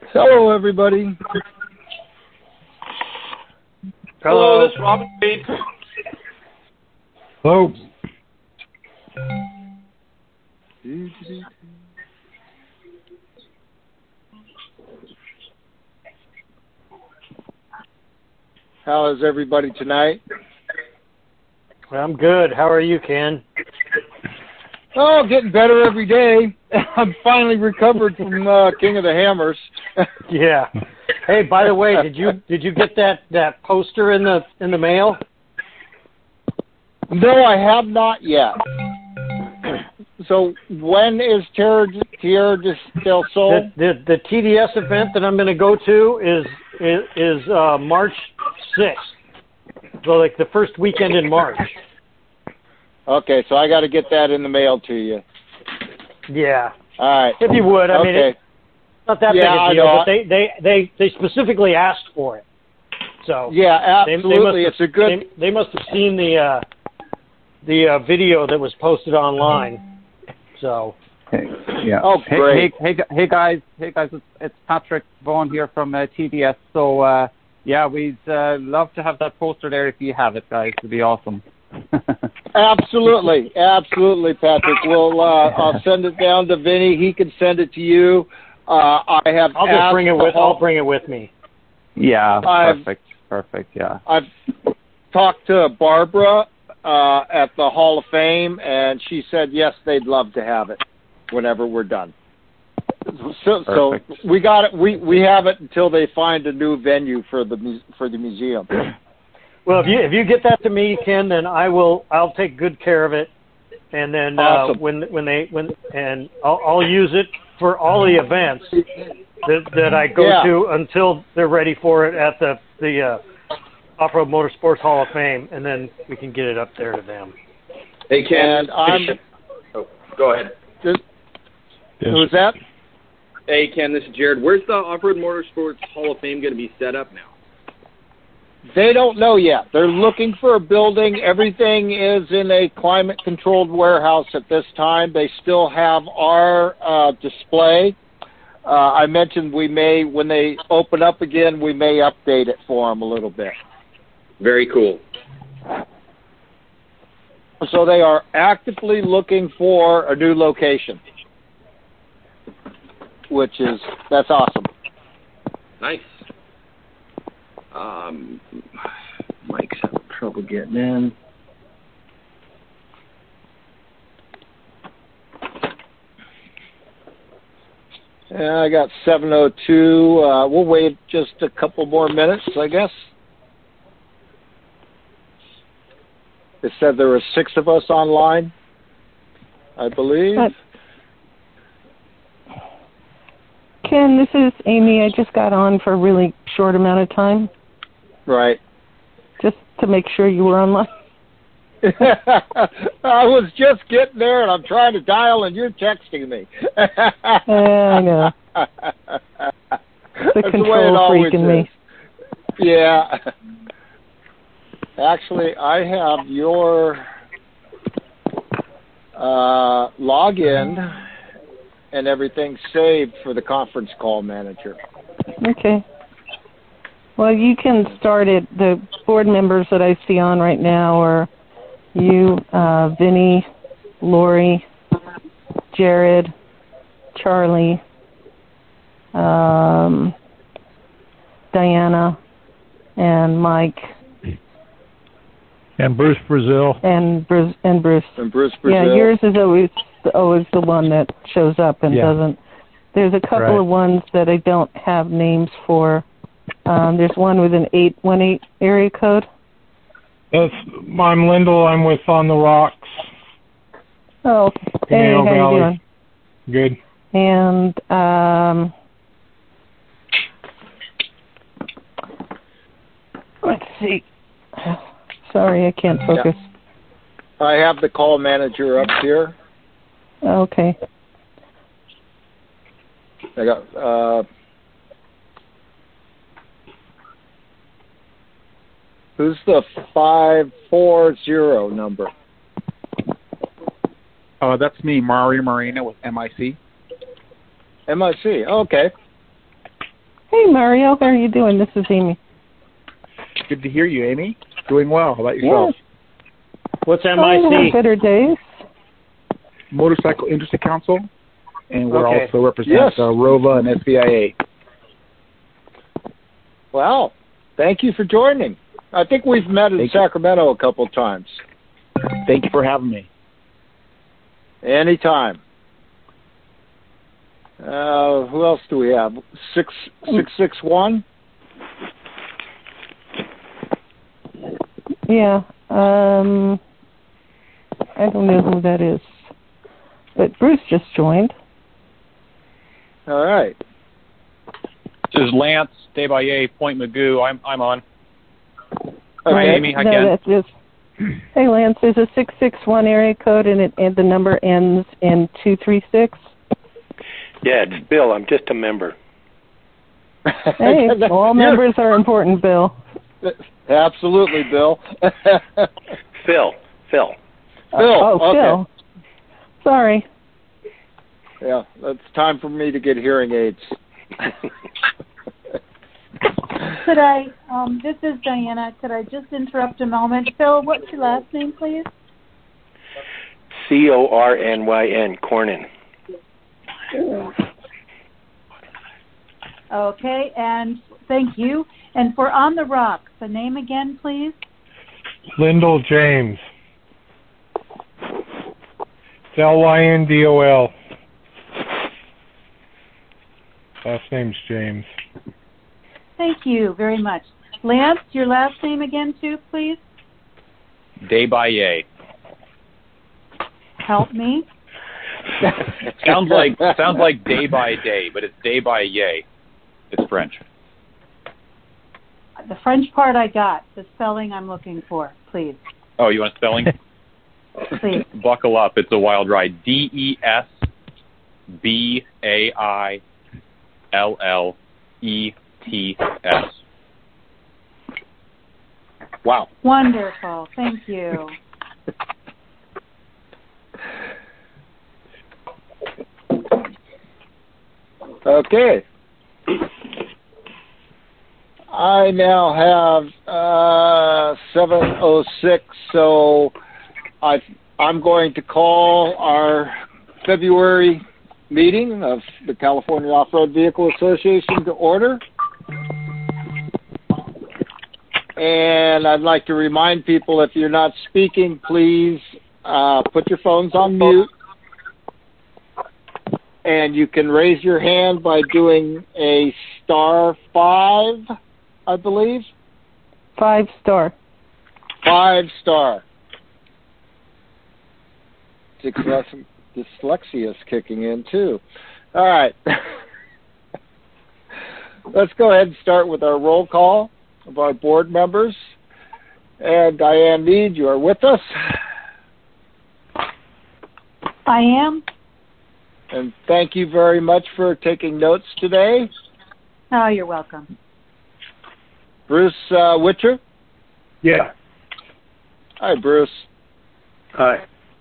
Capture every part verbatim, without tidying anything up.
Hello, everybody. Hello, this is Robin Reed. Hello. How is everybody tonight? I'm good. How are you, Ken? Oh, getting better every day. I'm finally recovered from uh, King of the Hammers. Yeah. Hey, by the way, did you did you get that, that poster in the in the mail? No, I have not yet. So when is Tierra, Tierra del Sol? The, the the T D S event that I'm going to go to is is, is uh, March sixth. So like the first weekend in March. Okay, so I got to get that in the mail to you. Yeah. All right. If you would, I okay. mean, it's not that yeah, big a deal, I but they, they, they, they specifically asked for it. So yeah, absolutely. They, they it's a good. They, they must have seen the uh, the uh, video that was posted online. So. Hey, yeah. Oh, great. Hey, hey, hey, guys. Hey, guys. It's, it's Patrick Vaughan here from uh, T D S. So, uh, yeah, we'd uh, love to have that poster there if you have it, guys. It'd be awesome. Absolutely, absolutely, Patrick. We'll uh, I'll send it down to Vinny. He can send it to you. Uh, I have. I'll just bring it with. Hall- I'll bring it with me. Yeah, I've, perfect, perfect. Yeah. I've talked to Barbara uh, at the Hall of Fame, and she said yes, they'd love to have it whenever we're done. So, so we got it. We we have it until they find a new venue for the for the museum. Well, if you if you get that to me, Ken, then I will. I'll take good care of it, and then awesome. uh, when when they when and I'll, I'll use it for all the events that that I go yeah. to until they're ready for it at the the uh, Off-Road Motorsports Hall of Fame, and then we can get it up there to them. Hey, Ken. And I'm. Oh, go ahead. This, who's that? Hey, Ken. This is Jared. Where's the Off-Road Motorsports Hall of Fame going to be set up now? They don't know yet. They're looking for a building. Everything is in a climate-controlled warehouse at this time. They still have our uh, display. Uh, I mentioned we may, when they open up again, we may update it for them a little bit. Very cool. So they are actively looking for a new location, which is, that's awesome. Nice. Um, Mike's having trouble getting in. Yeah, I got seven oh two. Uh, we'll wait just a couple more minutes, I guess. They said there were six of us online, I believe. Uh, Ken, this is Amy. I just got on for a really short amount of time. Right. Just to make sure you were online. I was just getting there, and I'm trying to dial, and you're texting me. uh, I know. The control freak in me. Yeah. Actually, I have your uh, login and everything saved for the conference call manager. Okay. Well, you can start it. The board members that I see on right now are you, uh, Vinny, Lori, Jared, Charlie, um, Diana, and Mike. And Bruce Brazil. And Bruce. And Bruce. And Bruce Brazil. Yeah, yours is always always the one that shows up and yeah. doesn't. There's a couple right. of ones that I don't have names for. Um, there's one with an eight one eight area code. That's, I'm Lyndall. I'm with On the Rocks. Oh, hey, how Valley. you doing? Good. And um, let's see. Sorry, I can't focus. Yeah. I have the call manager up here. Okay. I got. Uh, who's the five four zero number? Oh, uh, that's me, Mario Marina with M I C. M I C. Oh, okay. Hey, Mario. How are you doing? This is Amy. Good to hear you, Amy. Doing well. How about yourself? What's M Oh, I C? better days. Motorcycle Industry Council, and we're Okay. also represent Yes. uh, ROVA and S V I A. Well, thank you for joining. I think we've met in Thank you. Sacramento a couple of times. Thank you for having me. Anytime. Uh, who else do we have? Six six six one. Yeah. Um, I don't know who that is, but Bruce just joined. All right. This is Lance, Day by A, Point Magoo. I'm I'm on. Hi, Okay. Amy. Hi, no, Ken. that's just. Hey, Lance. There's a six six one area code, and it and the number ends in two three six. Yeah, it's Bill. I'm just a member. Hey, all members are important, Bill. Absolutely, Bill. Phil. Phil. Phil. Oh, okay. Phil. Sorry. Yeah, it's time for me to get hearing aids. Could I, um, this is Diana, could I just interrupt a moment? Phil, what's your last name, please? C O R N Y N, Cornyn. Okay, and thank you. And for On the Rocks, the name again, please? Lyndall James. It's L Y N D O L. Last name's James. Thank you very much. Lance, your last name again, too, please? Day by A. Help me. sounds like sounds like day by day, but it's day by yay. It's French. The French part I got. The spelling I'm looking for, please. Oh, you want spelling? Please. Buckle up. It's a wild ride. D E S B A I L L E T S. Wow. Wonderful. Thank you. Okay. I now have uh, seven oh six, so I, I'm going to call our February meeting of the California Off-Road Vehicle Association to order. And I'd like to remind people, if you're not speaking, please uh, put your phones on mute. And you can raise your hand by doing a star five, I believe. Five star. Five star. Dyslexia is kicking in, too. All right. Let's go ahead and start with our roll call of our board members. And Diane Mead, you are with us. I am. And thank you very much for taking notes today. Oh, you're welcome. Bruce uh, Witcher. Yeah. Hi, Bruce. Hi.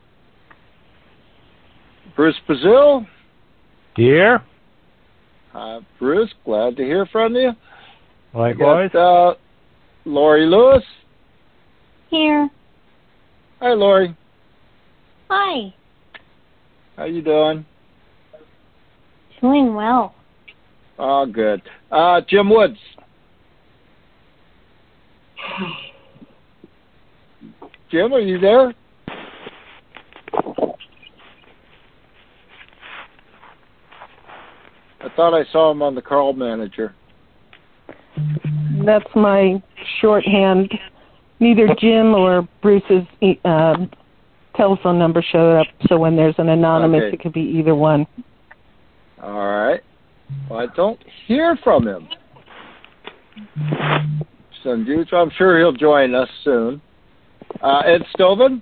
Bruce Brazil. Here. Uh, Bruce, glad to hear from you. Likewise. Got, uh, Lori Lewis. Here. Hi, Lori. Hi. How you doing? Doing well. Oh, good. Uh, Jim Woods. Jim, are you there? I thought I saw him on the Carl Manager. That's my shorthand. Neither Jim or Bruce's e- uh, telephone number showed up, so when there's an anonymous, Okay. it could be either one. All right. Well, I don't hear from him. So I'm sure he'll join us soon. Uh, Ed Stovin?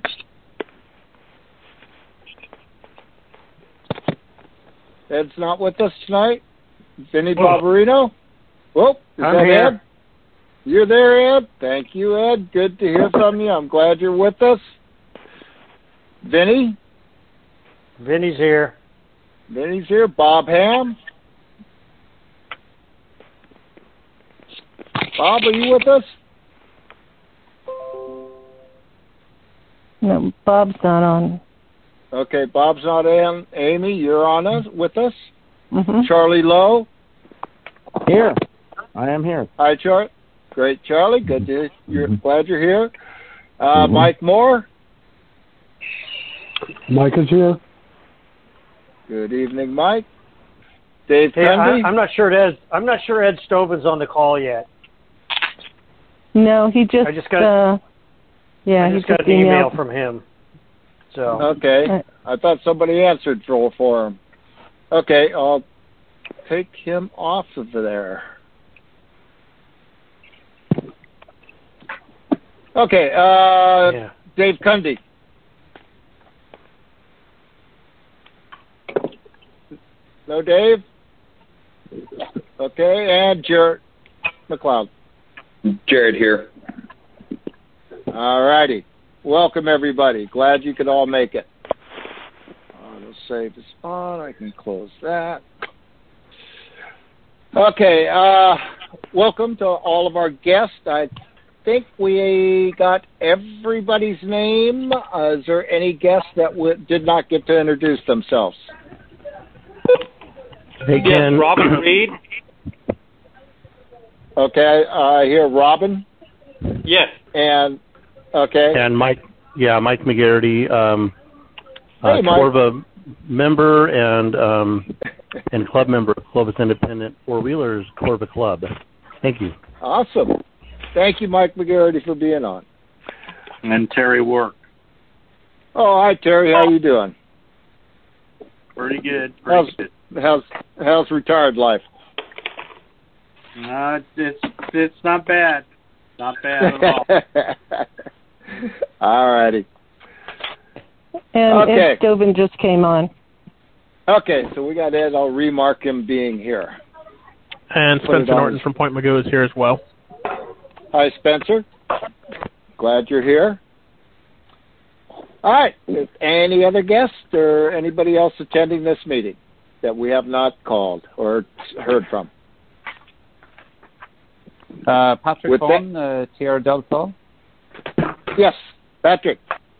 Ed's not with us tonight. Vinny Barbarino? Whoop, is I'm that here. Ed? You're there, Ed? Thank you, Ed. Good to hear from you. I'm glad you're with us. Vinny? Vinny's here. Vinny's here. Bob Ham? Bob, are you with us? No, Bob's not on. Okay, Bob's not in. Amy, you're on us with us. Mm-hmm. Charlie Lowe. Here. I am here. Hi, Charlie. Great, Charlie. Good to you're Mm-hmm. glad you're here. Uh, Mhm. Mike Moore. Mike is here. Good evening, Mike. Dave Hey, I, Cundy. I'm not sure Ed. I'm not sure Ed Stoven's on the call yet. No, he just. I just got- Uh, yeah, I he just got just an email emailed. from him. So Okay. I thought somebody answered for for him. Okay, I'll take him off of there. Okay, uh, yeah. Dave Cundy. No, Dave? Okay, and Jared McLeod. Jared here. All righty. Welcome, everybody. Glad you could all make it. I'll save the spot. I can close that. Okay, uh, welcome to all of our guests. I think we got everybody's name. Uh, is there any guests that w- did not get to introduce themselves? They Yes, can. Robin Reed. Okay, I hear Robin. Yes. And, okay. And Mike, yeah, Mike McGarity, um, uh, Hey, Mike. Corva member and um, and club member of Clovis Independent Four Wheelers Corva Club. Thank you. Awesome. Thank you, Mike McGarity, for being on. And Terry Work. Oh, hi, Terry. How you doing? Pretty good. Pretty How's, good. how's, how's retired life? Uh, it's it's not bad. Not bad at all. All righty. And Okay. Ed Stoven just came on. Okay, so we got Ed. I'll remark him being here. And Put it Spencer on. Norton from Point Magoo is here as well. Hi, Spencer. Glad you're here. All right. Is any other guests or anybody else attending this meeting that we have not called or heard from? Uh, Patrick With Vaughan, uh, Tierra del Sol. Yes, Patrick.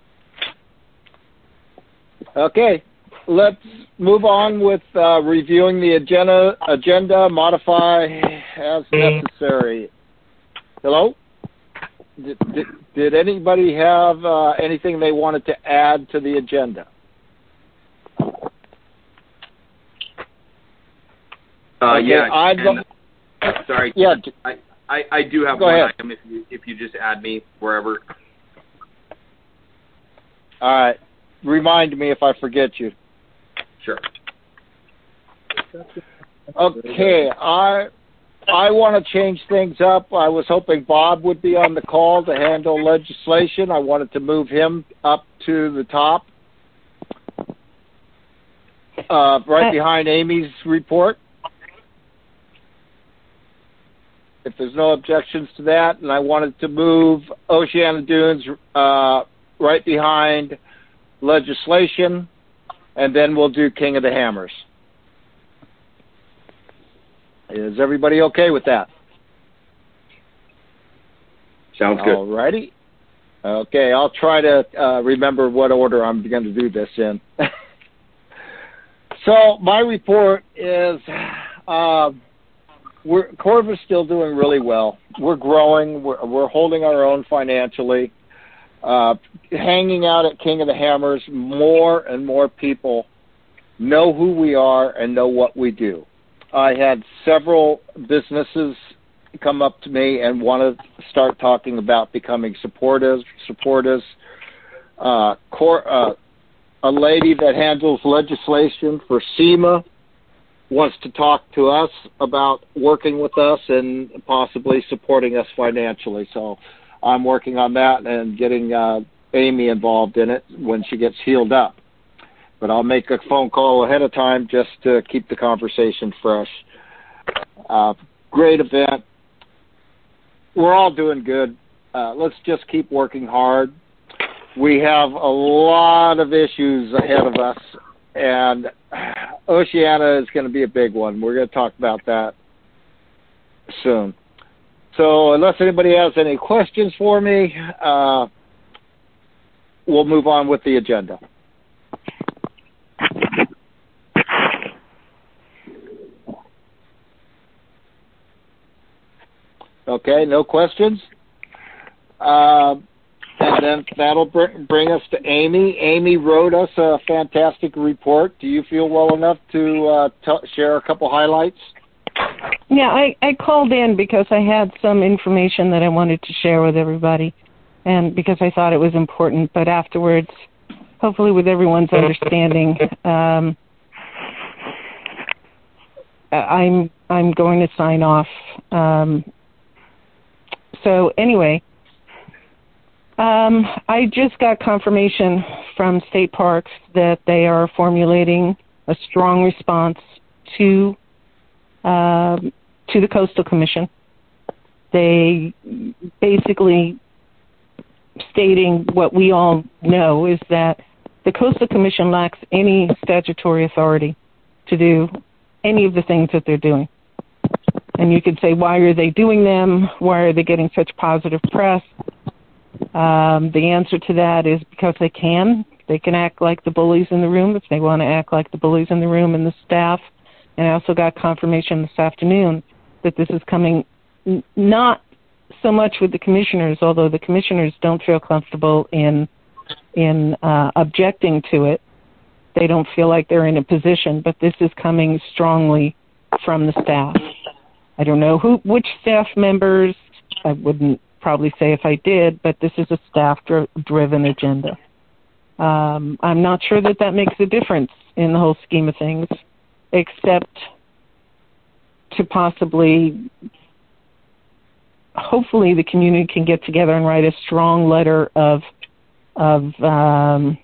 Okay, let's move on with uh, reviewing the agenda. Agenda, modify as necessary. Hello? Did, did, did anybody have uh, anything they wanted to add to the agenda? Uh, Okay, yeah. I'd and, go- uh, sorry. Yeah. I, I, I do have Go one ahead. item if you if you just add me wherever. All right. Remind me if I forget you. Sure. Okay, I I want to change things up. I was hoping Bob would be on the call to handle legislation. I wanted to move him up to the top, uh, right behind Amy's report. If there's no objections to that, and I wanted to move Oceana Dunes uh, right behind legislation, and then we'll do King of the Hammers. Is everybody okay with that? Sounds good. All righty. Okay, I'll try to uh, remember what order I'm going to do this in. So my report is, uh, we're Corva's still doing really well. We're growing. We're, we're holding our own financially. Uh, hanging out at King of the Hammers, more and more people know who we are and know what we do. I had several businesses come up to me and want to start talking about becoming supporters. Supporters. Uh, cor- uh, a lady that handles legislation for SEMA wants to talk to us about working with us and possibly supporting us financially. So I'm working on that and getting uh, Amy involved in it when she gets healed up. But I'll make a phone call ahead of time just to keep the conversation fresh. Uh, great event. We're all doing good. Uh, let's just keep working hard. We have a lot of issues ahead of us, and Oceana is going to be a big one. We're going to talk about that soon. So unless anybody has any questions for me, uh, we'll move on with the agenda. Okay, no questions. Uh, and then that'll br- bring us to Amy. Amy wrote us a fantastic report. Do you feel well enough to uh, t- share a couple highlights? Yeah, I, I called in because I had some information that I wanted to share with everybody, and because I thought it was important. But afterwards, hopefully with everyone's understanding, um, I'm I'm going to sign off. Um, so anyway, um, I just got confirmation from State Parks that they are formulating a strong response to Um, to the Coastal Commission. They basically stating what we all know is that the Coastal Commission lacks any statutory authority to do any of the things that they're doing. And you could say, why are they doing them? Why are they getting such positive press? Um, the answer to that is because they can. They can act like the bullies in the room if they want to act like the bullies in the room and the staff. And I also got confirmation this afternoon that this is coming n- not so much with the commissioners, although the commissioners don't feel comfortable in in uh, objecting to it. They don't feel like they're in a position, but this is coming strongly from the staff. I don't know who, which staff members. I wouldn't probably say if I did, but this is a staff-driven agenda. Um, I'm not sure that that makes a difference in the whole scheme of things, except to possibly, hopefully the community can get together and write a strong letter of, of um,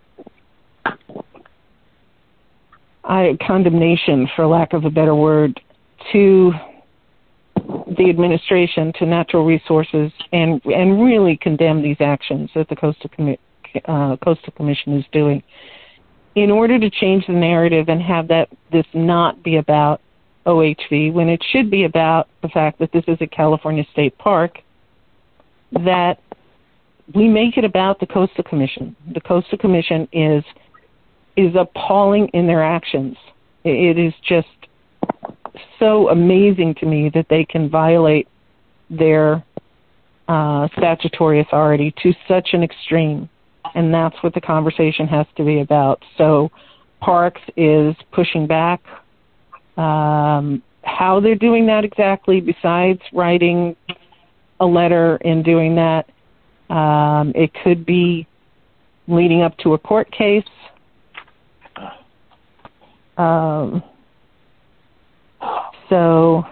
I, condemnation, for lack of a better word, to the administration, to natural resources, and and really condemn these actions that the Coastal, Commi- uh, Coastal Commission is doing. In order to change the narrative and have that this not be about O H V, when it should be about the fact that this is a California state park, that we make it about the Coastal Commission. The Coastal Commission is is appalling in their actions. It is just so amazing to me that they can violate their uh, statutory authority to such an extreme. And that's what the conversation has to be about. So Parks is pushing back. Um, how they're doing that exactly, besides writing a letter and doing that, um, it could be leading up to a court case. Um, so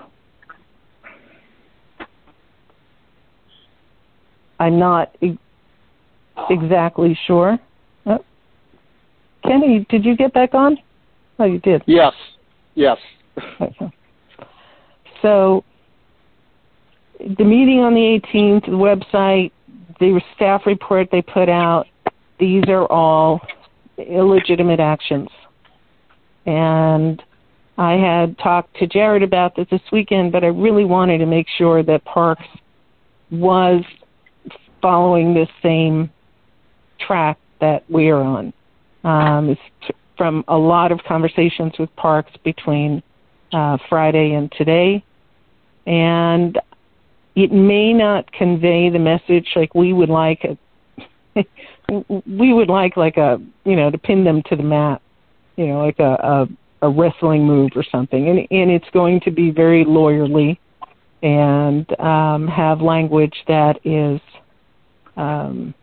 I'm not e- exactly sure. Oh. Kenny, did you get back on? Oh, you did. Yes. Yes. Okay. So the meeting on the eighteenth, the website, the staff report they put out, these are all illegitimate actions. And I had talked to Jared about this this weekend, but I really wanted to make sure that Parks was following this same track that we are on. Um, it's t- from a lot of conversations with Parks between uh, Friday and today, and it may not convey the message like we would like. A, we would like like a you know to pin them to the mat, you know, like a, a, a wrestling move or something, and and it's going to be very lawyerly and um, have language that is. Um,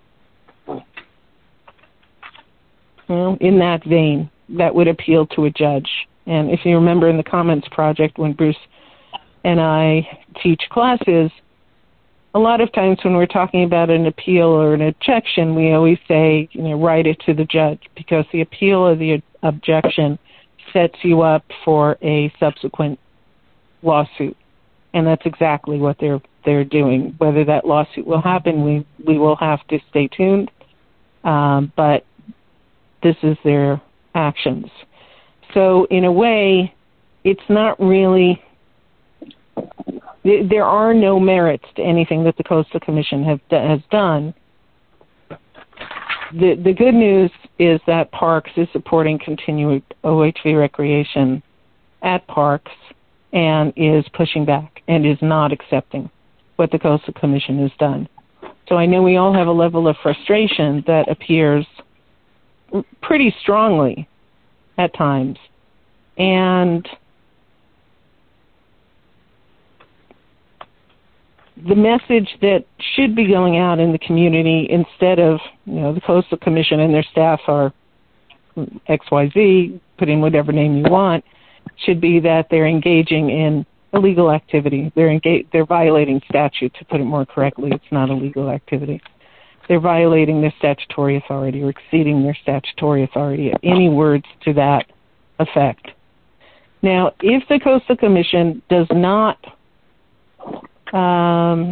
Well, in that vein, that would appeal to a judge. And if you remember in the Comments Project, when Bruce and I teach classes, a lot of times when we're talking about an appeal or an objection, we always say, you know, write it to the judge, because the appeal or the objection sets you up for a subsequent lawsuit. And that's exactly what they're they're doing. Whether that lawsuit will happen, we, we will have to stay tuned. Um, but this is their actions. So in a way, it's not really, th- there are no merits to anything that the Coastal Commission have, has done. The the good news is that Parks is supporting continued O H V recreation at Parks and is pushing back and is not accepting what the Coastal Commission has done. So I know we all have a level of frustration that appears pretty strongly at times. And the message that should be going out in the community, instead of, you know, the Coastal Commission and their staff are X Y Z, put in whatever name you want, should be that they're engaging in illegal activity. They're engage- they're violating statute, to put it more correctly. It's not illegal activity. They're violating their statutory authority or exceeding their statutory authority. Any words to that effect. Now, if the Coastal Commission does not Um,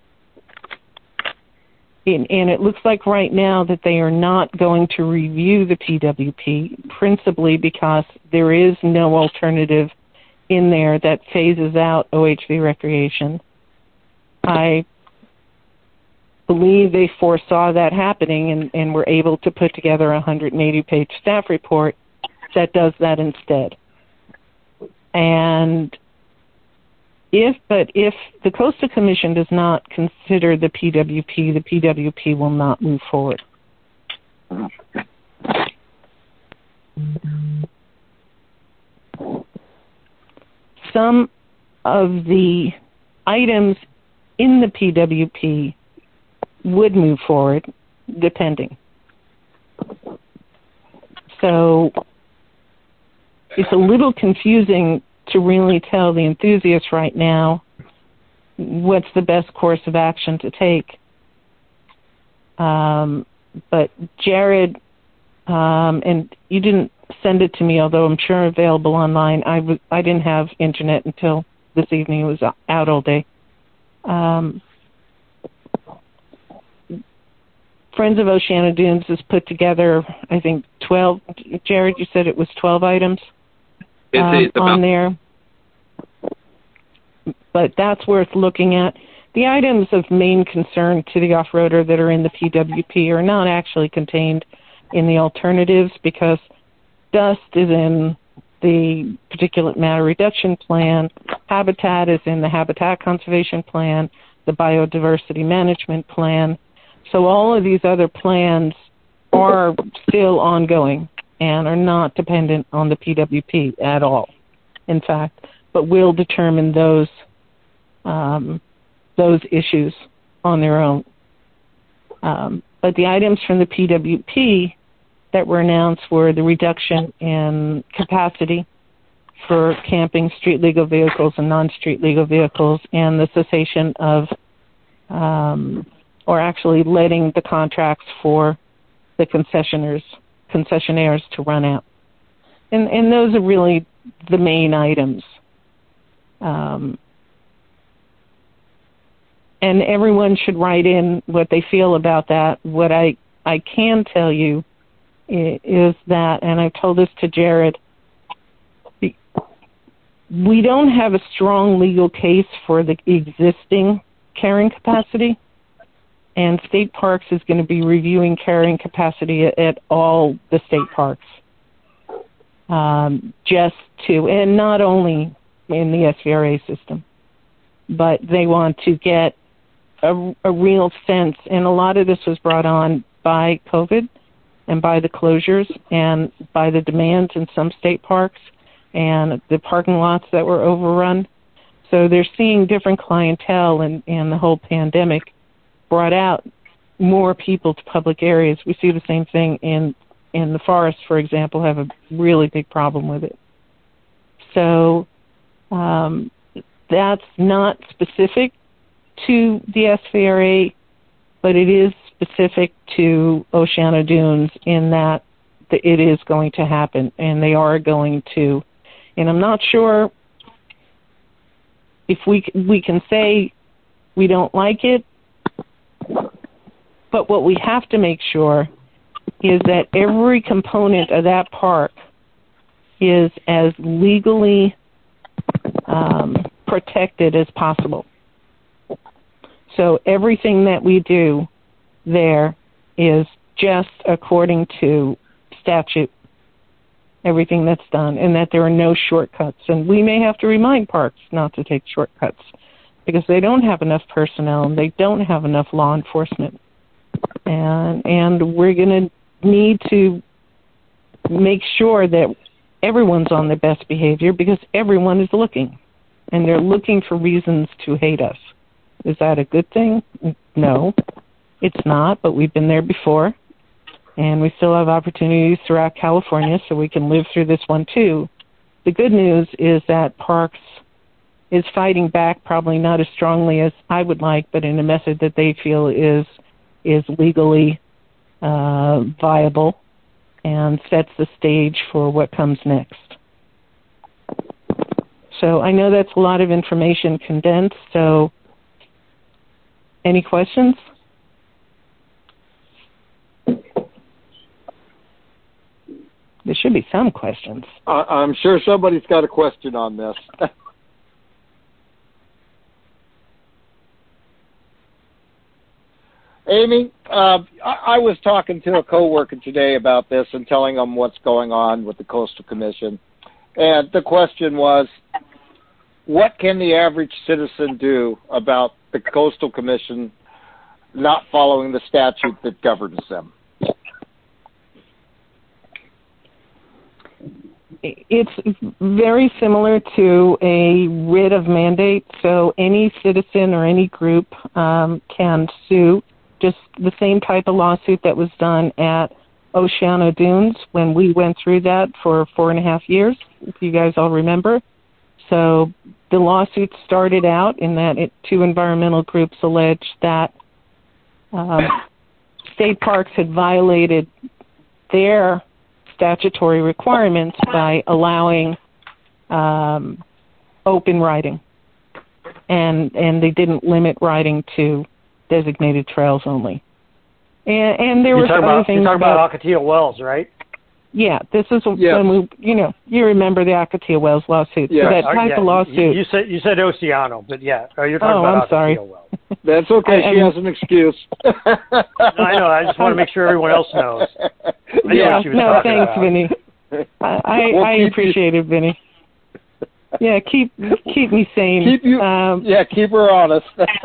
and, and it looks like right now that they are not going to review the P W P, principally because there is no alternative in there that phases out O H V recreation. I believe they foresaw that happening and, and were able to put together a one hundred eighty page staff report that does that instead. And If, but if the Coastal Commission does not consider the P W P, the P W P will not move forward. Some of the items in the P W P would move forward, depending. So it's a little confusing to really tell the enthusiasts right now what's the best course of action to take. Um, but Jared, um, and you didn't send it to me, although I'm sure available online. I, w- I didn't have internet until this evening. It was out all day. Um, Friends of Oceana Dunes has put together, I think, twelve. Jared, you said it was twelve items? Um, It's, it's about- on there, but that's worth looking at. The items of main concern to the off-roader that are in the P W P are not actually contained in the alternatives, because dust is in the particulate matter reduction plan, habitat is in the habitat conservation plan, the biodiversity management plan. So all of these other plans are still ongoing and are not dependent on the P W P at all, in fact, but will determine those um, those issues on their own. Um, but the items from the P W P that were announced were the reduction in capacity for camping street legal vehicles and non-street legal vehicles, and the cessation of, um, or actually letting the contracts for the concessioners concessionaires to run out. And and those are really the main items. Um, and everyone should write in what they feel about that. What I, I can tell you is that, and I've told this to Jared, we don't have a strong legal case for the existing carrying capacity. And State Parks is going to be reviewing carrying capacity at, at all the state parks, um, just to, and not only in the S V R A system, but they want to get a, a real sense. And a lot of this was brought on by COVID and by the closures and by the demands in some state parks and the parking lots that were overrun. So they're seeing different clientele, and, and the whole pandemic brought out more people to public areas. We see the same thing in in the forests, for example, have a really big problem with it. So um, that's not specific to the S V R A, but it is specific to Oceana Dunes in that it is going to happen, and they are going to. And I'm not sure if we we can say we don't like it, but what we have to make sure is that every component of that park is as legally um, protected as possible. So everything that we do there is just according to statute, everything that's done, and that there are no shortcuts. And we may have to remind parks not to take shortcuts because they don't have enough personnel and they don't have enough law enforcement. And, and we're going to need to make sure that everyone's on their best behavior because everyone is looking, and they're looking for reasons to hate us. Is that a good thing? No, it's not, but we've been there before, and we still have opportunities throughout California, so we can live through this one too. The good news is that Parks is fighting back, probably not as strongly as I would like, but in a method that they feel is is legally uh, viable and sets the stage for what comes next. So I know that's a lot of information condensed, so any questions? There should be some questions. Uh, I'm sure somebody's got a question on this. Amy, uh, I, I was talking to a coworker today about this and telling them what's going on with the Coastal Commission. And the question was, what can the average citizen do about the Coastal Commission not following the statute that governs them? It's very similar to a writ of mandate. So any citizen or any group um, can sue. Just the same type of lawsuit that was done at Oceano Dunes when we went through that for four and a half years, if you guys all remember. So the lawsuit started out in that it, two environmental groups alleged that um, state parks had violated their statutory requirements by allowing um, open riding, and and they didn't limit riding to designated trails only. And, and there you're were other about, things you're talking about, about Ocotillo Wells, right? Yeah, this is Yes. when we, you know, you remember the Ocotillo Wells lawsuit. Yeah. So that Uh, type yeah. of lawsuit. You, you said you said Oceano, but yeah, oh, you're talking Oh, about I'm sorry. Ocotillo Wells. That's okay. I- she I'm- has an excuse. No, I know. I just want to make sure everyone else knows. I know yeah, what she was no, talking thanks, about. Vinny. I, I, We'll I keep appreciate it, Vinny. Yeah, keep keep me sane. Keep you, um, yeah, keep her honest.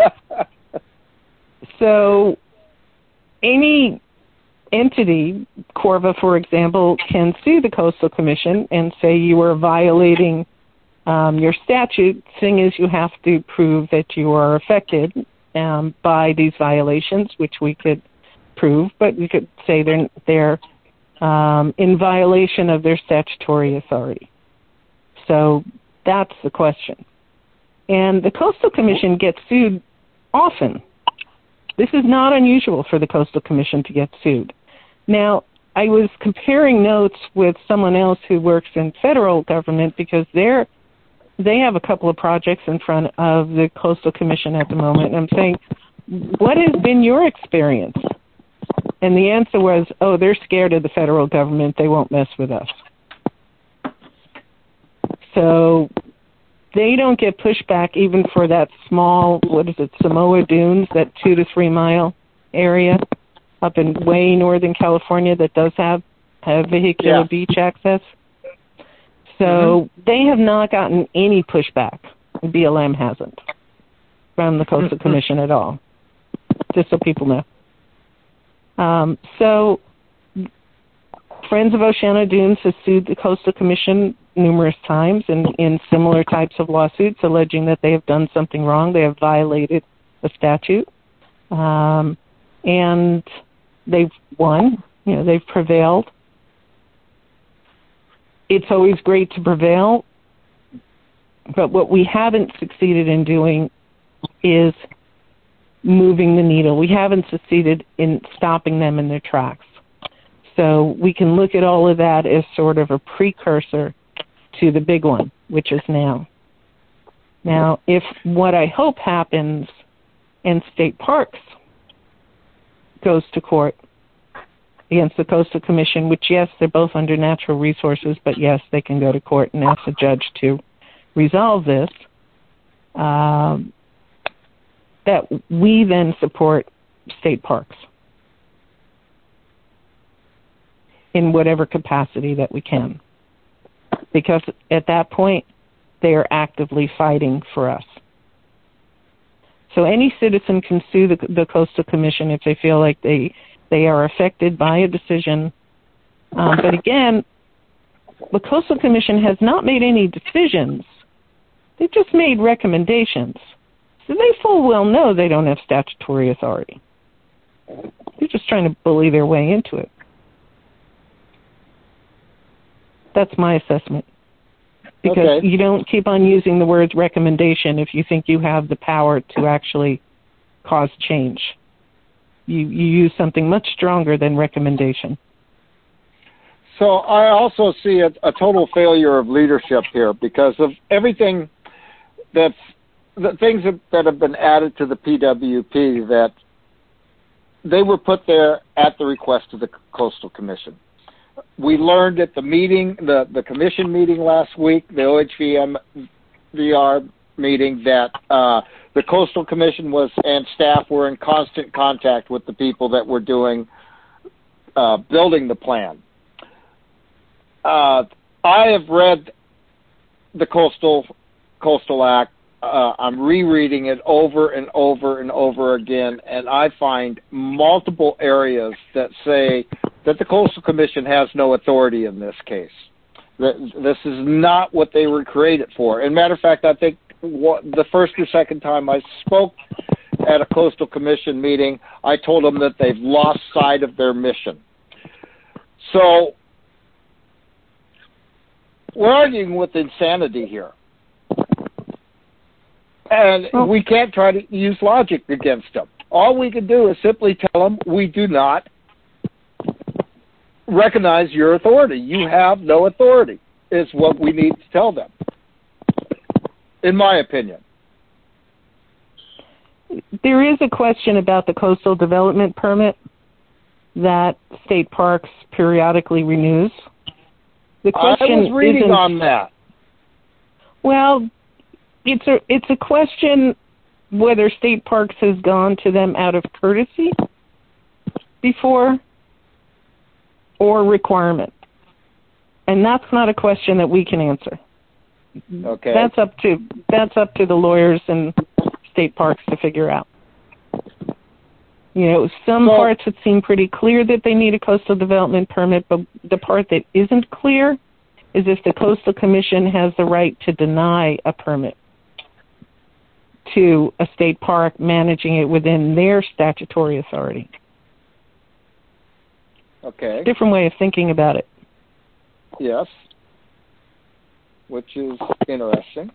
So any entity, Corva, for example, can sue the Coastal Commission and say you are violating um, your statute. Thing is, you have to prove that you are affected um, by these violations, which we could prove, but we could say they're, they're um, in violation of their statutory authority. So that's the question. And the Coastal Commission gets sued often. This is not unusual for the Coastal Commission to get sued. Now, I was comparing notes with someone else who works in federal government because they're, they have a couple of projects in front of the Coastal Commission at the moment. And I'm saying, what has been your experience? And the answer was, oh, they're scared of the federal government. They won't mess with us. So they don't get pushback even for that small, what is it, Samoa Dunes, that two to three mile area up in way northern California that does have, have vehicular Yeah. beach access. So Mm-hmm. they have not gotten any pushback. B L M hasn't from the Coastal Commission at all, just so people know. Um, so Friends of Oceano Dunes has sued the Coastal Commission numerous times in, in similar types of lawsuits, alleging that they have done something wrong. They have violated a statute. Um, and they've won. You know, they've prevailed. It's always great to prevail, but what we haven't succeeded in doing is moving the needle. We haven't succeeded in stopping them in their tracks. So we can look at all of that as sort of a precursor to the big one, which is now. Now, if what I hope happens and State Parks goes to court against the Coastal Commission, which, yes, they're both under natural resources, but, yes, they can go to court and ask the judge to resolve this. um, that we then support state parks in whatever capacity that we can. Because at that point, they are actively fighting for us. So any citizen can sue the, the Coastal Commission if they feel like they they are affected by a decision. Um, but again, the Coastal Commission has not made any decisions. They've just made recommendations. So they full well know they don't have statutory authority. They're just trying to bully their way into it. That's my assessment. Because okay. you don't keep on using the words recommendation if you think you have the power to actually cause change. You, you use something much stronger than recommendation. So I also see a, a total failure of leadership here because of everything that's the things that, that have been added to the P W P, that they were put there at the request of the Coastal Commission. We learned at the meeting, the, the commission meeting last week, the O H V M V R meeting, that uh, the Coastal Commission was and staff were in constant contact with the people that were doing uh, building the plan. Uh, I have read the Coastal Coastal Act. Uh, I'm rereading it over and over and over again, and I find multiple areas that say that the Coastal Commission has no authority in this case. This is not what they were created for. As a matter of fact, I think what, the first or second time I spoke at a Coastal Commission meeting, I told them that they've lost sight of their mission. So we're arguing with insanity here. And well, we can't try to use logic against them. All we can do is simply tell them we do not recognize your authority. You have no authority, is what we need to tell them, in my opinion. There is a question about the coastal development permit that State Parks periodically renews. The question I was reading isn't, on that. Well, it's a it's a question whether State Parks has gone to them out of courtesy before or requirement. And that's not a question that we can answer. Okay. That's up to that's up to the lawyers and State Parks to figure out. You know, some so, parts it seem pretty clear that they need a coastal development permit, but the part that isn't clear is if the Coastal Commission has the right to deny a permit to a state park managing it within their statutory authority. Okay. Different way of thinking about it. Yes. Which is interesting.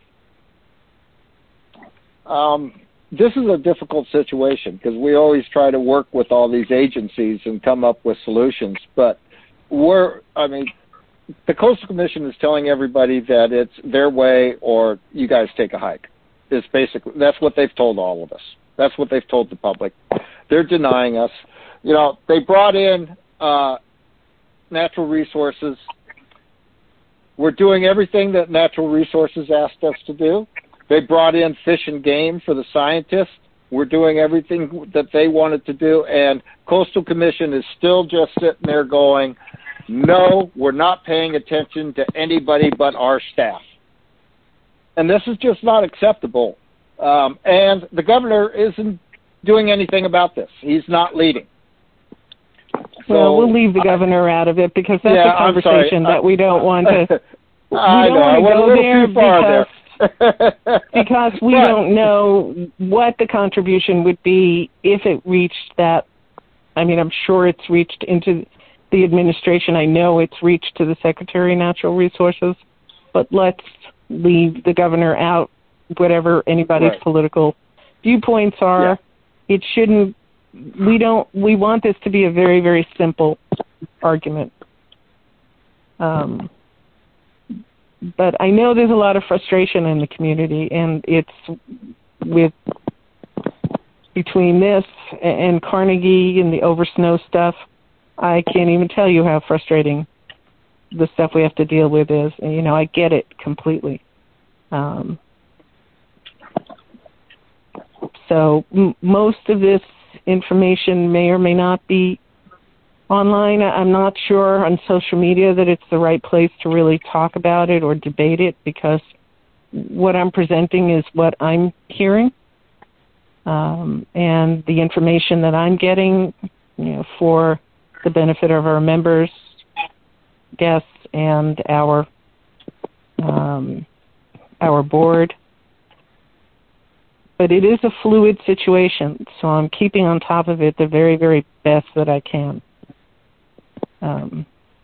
Um, this is a difficult situation because we always try to work with all these agencies and come up with solutions. But we're, I mean, the Coastal Commission is telling everybody that it's their way or you guys take a hike. It's basically, that's what they've told all of us. That's what they've told the public. They're denying us. You know, they brought in uh, natural resources. We're doing everything that natural resources asked us to do. They brought in fish and game for the scientists. We're doing everything that they wanted to do, and Coastal Commission is still just sitting there going, no, we're not paying attention to anybody but our staff. And this is just not acceptable. Um, and the governor isn't doing anything about this. He's not leading. So, well, we'll leave the governor I, out of it because that's yeah, a conversation that we don't want to. We I don't know. want to go there because, there. because we but, don't know what the contribution would be if it reached that. I mean, I'm sure it's reached into the administration. I know it's reached to the Secretary of Natural Resources, but let's leave the governor out, whatever anybody's right. political viewpoints are. Yeah. It shouldn't. We don't. We want this to be a very, very simple argument. Um, but I know there's a lot of frustration in the community, and it's with between this and Carnegie and the oversnow stuff. I can't even tell you how frustrating the stuff we have to deal with is. And, you know, I get it completely. Um, So m- most of this information may or may not be online. I'm not sure on social media that it's the right place to really talk about it or debate it, because what I'm presenting is what I'm hearing. Um, and the information that I'm getting, you know, for the benefit of our members, guests, and our um, our board. But it is a fluid situation, so I'm keeping on top of it the very, very best that I can. Um,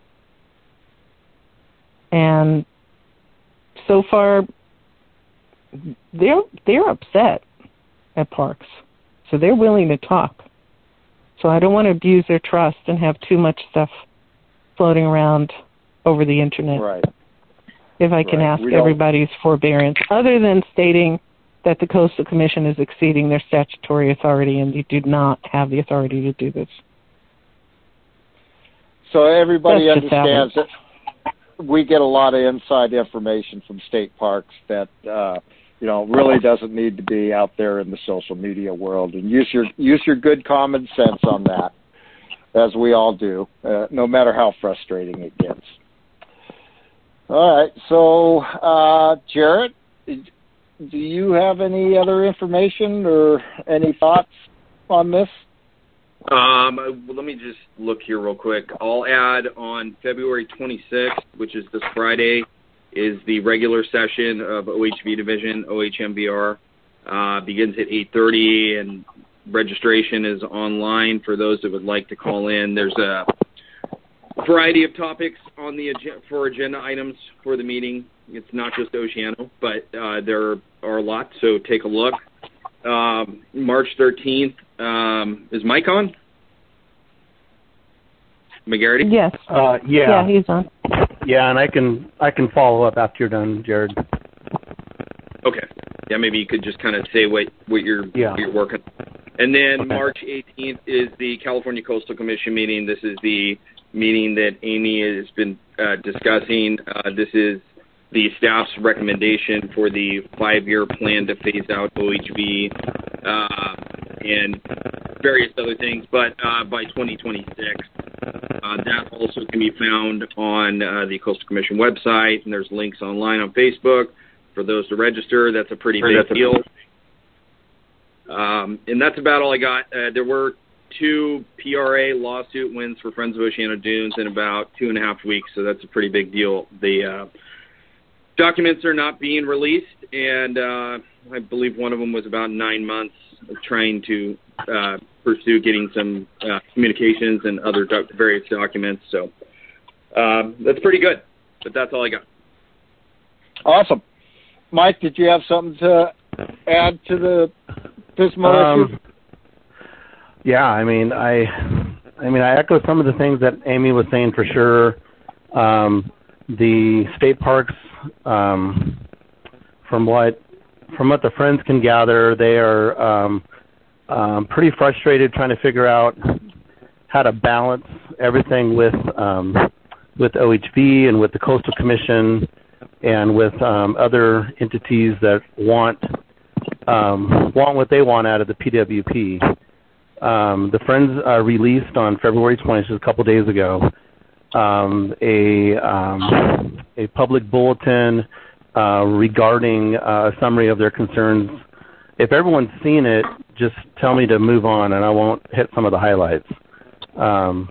and so far, they're they're upset at Parks, so they're willing to talk. So I don't want to abuse their trust and have too much stuff floating around over the internet. Right. If I can Right. ask We don't- everybody's forbearance, other than stating that the Coastal Commission is exceeding their statutory authority and you do not have the authority to do this. So everybody That's just understands that we get a lot of inside information from state parks that uh, you know really doesn't need to be out there in the social media world. And use your use your good common sense on that, as we all do, uh, no matter how frustrating it gets. All right. So, uh, Jarrett, do you have any other information or any thoughts on this? Um, well, let me just look here real quick. I'll add on February twenty-sixth, which is this Friday, is the regular session of O H V Division, O H M V R. Uh, begins at eight thirty, and registration is online for those that would like to call in. There's a variety of topics on the ag- for agenda items for the meeting. It's not just Oceano, but uh, there are a lot, so take a look. Um, March thirteenth, um, is Mike on? McGarity? Yes. Uh, yeah. Yeah, he's on. Yeah, and I can I can follow up after you're done, Jared. Okay. Yeah, maybe you could just kind of say what, what you're, Yeah. you're working. And then Okay. March eighteenth is the California Coastal Commission meeting. This is the meeting that Amy has been uh, discussing. Uh, this is the staff's recommendation for the five-year plan to phase out O H V uh, and various other things, but uh, by twenty twenty-six. Uh, that also can be found on uh, the Coastal Commission website, and there's links online on Facebook for those to register. That's a pretty big deal. Um, and that's about all I got. Uh, there were two P R A lawsuit wins for Friends of Oceano Dunes in about two and a half weeks, so that's a pretty big deal. The uh, documents are not being released, and uh, I believe one of them was about nine months of trying to uh, pursue getting some uh, communications and other doc- various documents. So um, that's pretty good, but that's all I got. Awesome. Mike, did you have something to add to the Pismo Um, issue? yeah, I mean, I, I mean, I echo some of the things that Amy was saying for sure. Um, the state parks, um, from what, from what the friends can gather, they are um, um, pretty frustrated trying to figure out how to balance everything with um, with O H V and with the Coastal Commission and with um, other entities that want um, want what they want out of the P W P. Um, the Friends uh, released on February twentieth, just a couple days ago, um, a um, a public bulletin uh, regarding uh, a summary of their concerns. If everyone's seen it, just tell me to move on, and I won't hit some of the highlights. Um,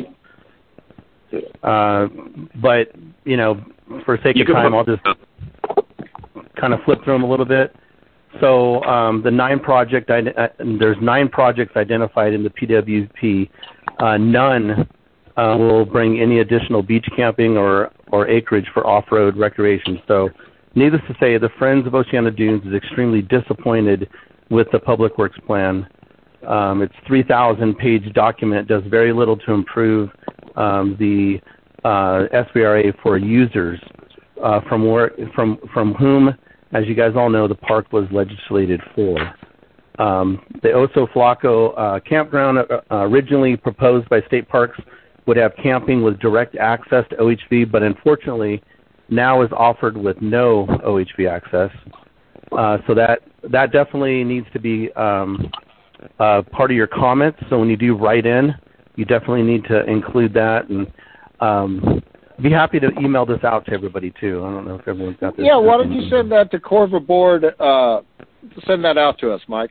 uh, but you know, for sake of time, I'll just kind of flip through them a little bit. So um, the nine project, uh, there's nine projects identified in the P W P. Uh, none uh, will bring any additional beach camping or, or acreage for off-road recreation. So needless to say, the Friends of Oceano Dunes is extremely disappointed with the Public Works Plan. Um, its three thousand page document does very little to improve um, the uh, S V R A for users, uh, from, where, from, from whom, as you guys all know, the park was legislated for. Um, the Oso Flaco uh, campground, uh, originally proposed by state parks, would have camping with direct access to O H V, but unfortunately now is offered with no O H V access. Uh, so that that definitely needs to be um, uh, part of your comments. So when you do write in, you definitely need to include that. And um, be happy to email this out to everybody too. I don't know if everyone's got this. Yeah, why don't you send that to Corva Board? Uh, send that out to us, Mike.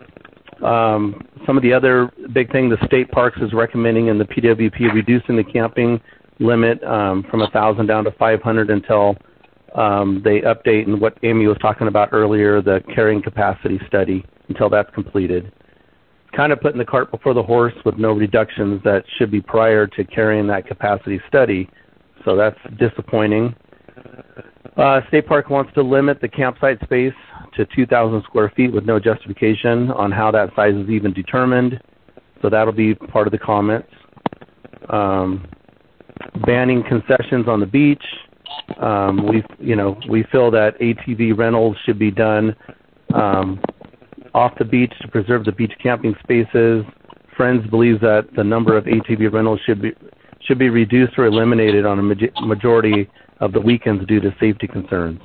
Um, some of the other big thing, the state parks is recommending in the P W P reducing the camping limit um, from one thousand down to five hundred until um, they update, and what Amy was talking about earlier, the carrying capacity study, until that's completed. Kind of putting the cart before the horse with no reductions that should be prior to carrying that capacity study. So that's disappointing. Uh, State Park wants to limit the campsite space to two thousand square feet with no justification on how that size is even determined. So that'll be part of the comments. Um, banning concessions on the beach. Um, we, you know, we feel that A T V rentals should be done um, off the beach to preserve the beach camping spaces. Friends believes that the number of A T V rentals should be should be reduced or eliminated on a majority of the weekends due to safety concerns.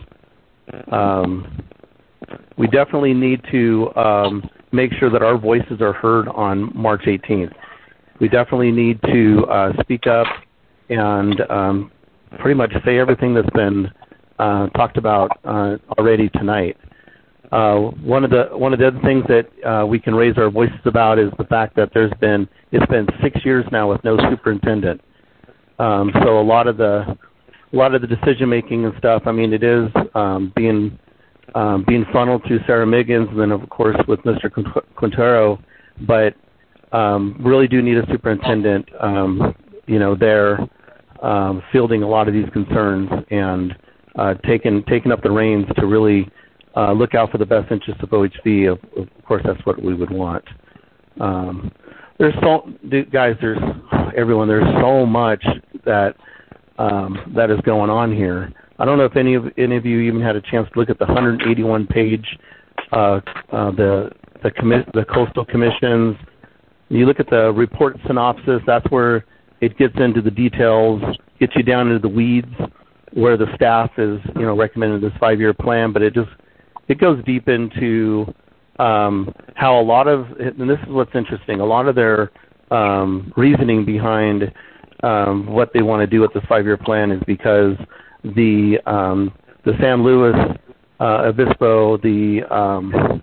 Um, we definitely need to um, make sure that our voices are heard on March eighteenth. We definitely need to uh, speak up and um, pretty much say everything that's been uh, talked about uh, already tonight. Uh, one of the one of the other things that uh, we can raise our voices about is the fact that there's been it's been six years now with no superintendent. Um, so a lot of the a lot of the decision making and stuff. I mean, it is um, being um, being funneled through Sarah Miggins, and then of course with Mister Quintero. But um, really do need a superintendent, um, you know, there um, fielding a lot of these concerns and uh, taking taking up the reins to really. Uh, look out for the best interests of O H V. Of, of course, that's what we would want. Um, there's so, guys. There's everyone. There's so much that um, that is going on here. I don't know if any of any of you even had a chance to look at the one hundred eighty-one page uh, uh, the the, commi- the coastal commissions. You look at the report synopsis. That's where it gets into the details, gets you down into the weeds, where the staff is, you know, recommending this five-year plan. But it just It goes deep into um, how a lot of, and this is what's interesting, a lot of their um, reasoning behind um, what they want to do with this five-year plan is because the um, the San Luis uh, Obispo, the um,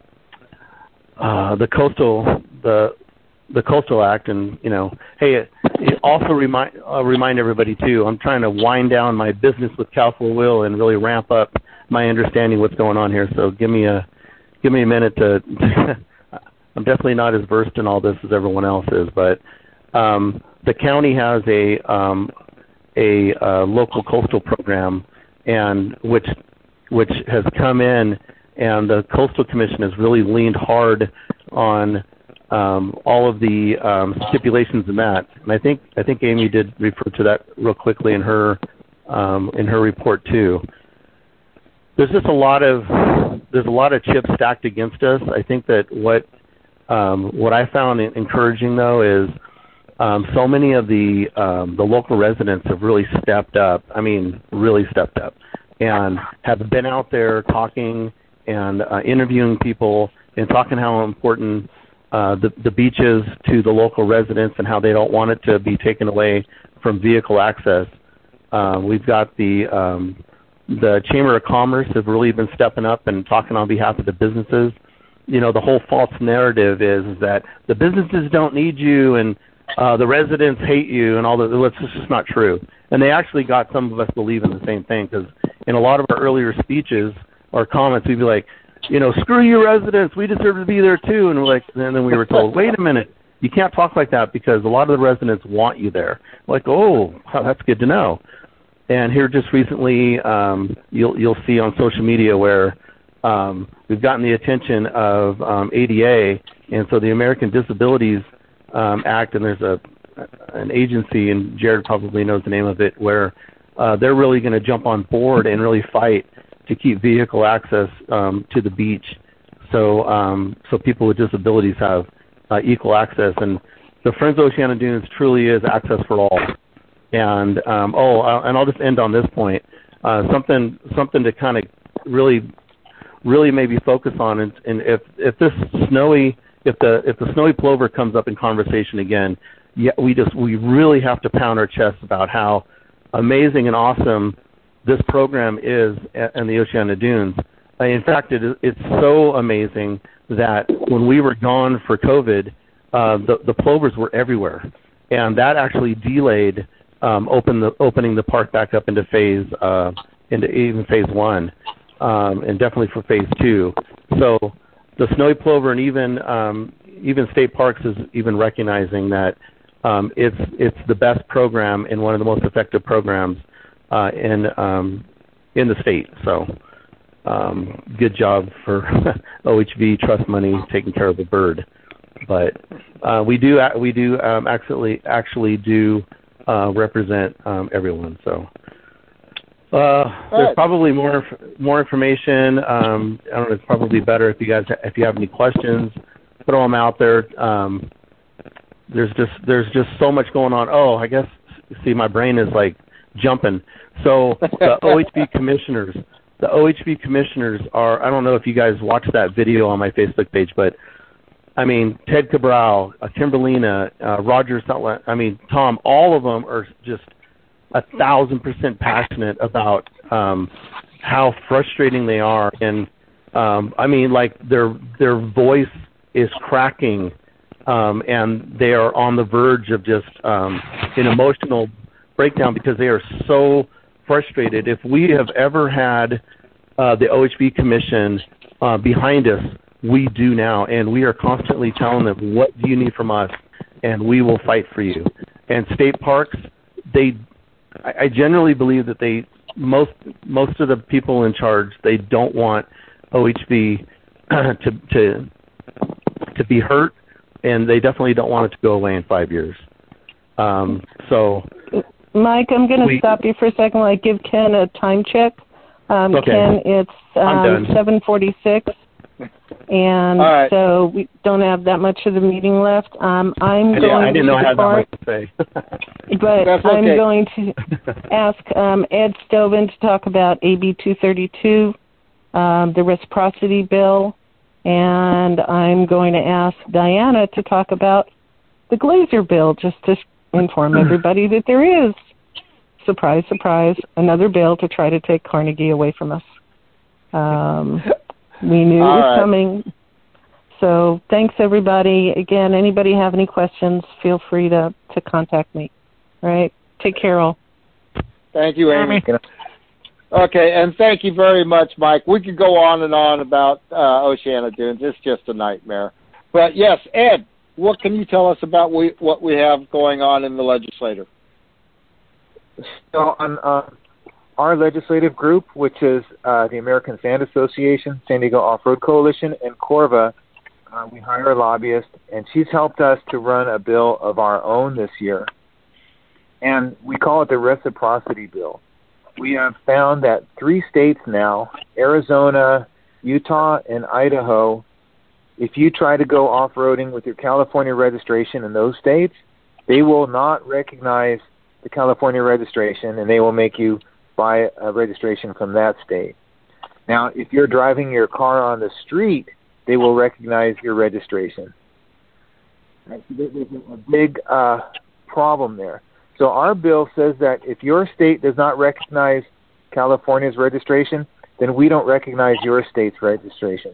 uh, the coastal the the Coastal Act, and you know, hey, it, it also remind uh, remind everybody too. I'm trying to wind down my business with Cal four Wheel and really ramp up my understanding what's going on here. So give me a give me a minute to. I'm definitely not as versed in all this as everyone else is, but um, the county has a um, a uh, local coastal program, and which which has come in, and the Coastal Commission has really leaned hard on um, all of the um, stipulations in that. And I think I think Amy did refer to that real quickly in her um, in her report too. There's just a lot of there's a lot of chips stacked against us. I think that what um, what I found encouraging though is um, so many of the um, the local residents have really stepped up. I mean, really stepped up, and have been out there talking and uh, interviewing people and talking how important uh, the the beach is to the local residents and how they don't want it to be taken away from vehicle access. Uh, we've got the um, The Chamber of Commerce have really been stepping up and talking on behalf of the businesses. You know, the whole false narrative is, is that the businesses don't need you and uh, the residents hate you and all that. Well, it's just not true. And they actually got some of us believing the same thing, because in a lot of our earlier speeches or comments, we'd be like, you know, screw you residents, we deserve to be there too. And we're like, and then we were told, wait a minute, you can't talk like that because a lot of the residents want you there. Like, oh, that's good to know. And here just recently, um, you'll you'll see on social media where um, we've gotten the attention of um, A D A, and so the American Disabilities um, Act, and there's a an agency, and Jared probably knows the name of it, where uh, they're really going to jump on board and really fight to keep vehicle access um, to the beach, so um, so people with disabilities have uh, equal access. And the Friends of Oceana Dunes truly is access for all. And um, oh, uh, and I'll just end on this point. Uh, something, something to kind of really really maybe focus on. And, and if if this snowy if the if the snowy plover comes up in conversation again, yeah, we just we really have to pound our chests about how amazing and awesome this program is in the Oceana Dunes. In fact, it, it's so amazing that when we were gone for COVID, uh, the, the plovers were everywhere, and that actually delayed um, open the, opening the park back up into phase uh, into even phase one, um, and definitely for phase two. So the snowy plover and even um, even state parks is even recognizing that um, it's it's the best program and one of the most effective programs uh, in um, in the state. So. Um, good job for O H V Trust Money taking care of the bird, but uh, we do we do um, actually actually do uh, represent um, everyone. So uh, there's probably more more information. Um, I don't know. It's probably better if you guys if you have any questions, throw them out there. Um, there's just there's just so much going on. Oh, I guess see my brain is like jumping. So the O H V commissioners. The O H V commissioners are, I don't know if you guys watched that video on my Facebook page, but, I mean, Ted Cabral, uh, Kimberlina, uh, Roger Sutton, I mean, Tom, all of them are just a thousand percent passionate about um, how frustrating they are. And, um, I mean, like, their their voice is cracking, um, and they are on the verge of just um, an emotional breakdown because they are so frustrated. If we have ever had uh, the O H V Commission uh, behind us, we do now, and we are constantly telling them, what do you need from us, and we will fight for you. And state parks, they, I, I generally believe that they, most most of the people in charge, they don't want O H V to to to be hurt, and they definitely don't want it to go away in five years. Um, so. Mike, I'm going to stop you for a second while I give Ken a time check. Um, okay. Ken, it's um, seven forty-six, and right. so we don't have that much of the meeting left. Um, I'm I going didn't, I didn't to know I had depart, that much to say. but That's I'm okay. going to ask um, Ed Stovin to talk about A B two thirty-two, um, the reciprocity bill, and I'm going to ask Diana to talk about the Glazer bill, just to inform everybody that there is, surprise, surprise, another bill to try to take Carnegie away from us. Um, we knew All it was right. coming. So thanks, everybody. Again, anybody have any questions, feel free to, to contact me. All right? Take care, all. Thank you, Amy. Okay, and thank you very much, Mike. We could go on and on about uh, Oceana Dunes. It's just a nightmare. But, yes, Ed, what can you tell us about we, what we have going on in the legislature? So on uh, our legislative group, which is uh, the American Sand Association, San Diego Off-Road Coalition, and Corva, uh, we hire a lobbyist, and she's helped us to run a bill of our own this year. And we call it the reciprocity bill. We have found that three states now, Arizona, Utah, and Idaho, if you try to go off-roading with your California registration in those states, they will not recognize the California registration, and they will make you buy a registration from that state. Now, if you're driving your car on the street, they will recognize your registration. There's a big uh, problem there. So our bill says that if your state does not recognize California's registration, then we don't recognize your state's registration.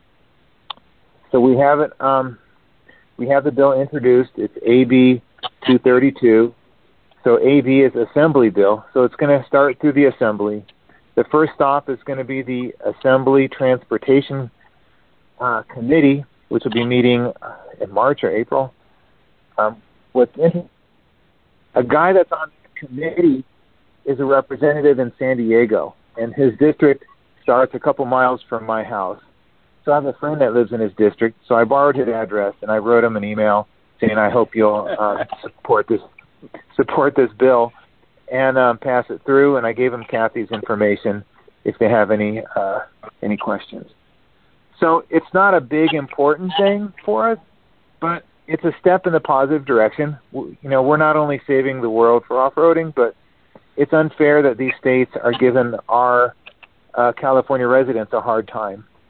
So we have it. Um, we have the bill introduced. It's A B two thirty-two. So A B is Assembly bill. So it's going to start through the Assembly. The first stop is going to be the Assembly Transportation uh, Committee, which will be meeting in March or April. Um, what's interesting, a guy that's on the committee is a representative in San Diego, and his district starts a couple miles from my house. So I have a friend that lives in his district, so I borrowed his address, and I wrote him an email saying, I hope you'll uh, support this support this bill and um, pass it through, and I gave him Kathy's information if they have any uh, any questions. So it's not a big, important thing for us, but it's a step in the positive direction. You know, we're not only saving the world for off-roading, but it's unfair that these states are giving our uh, California residents a hard time.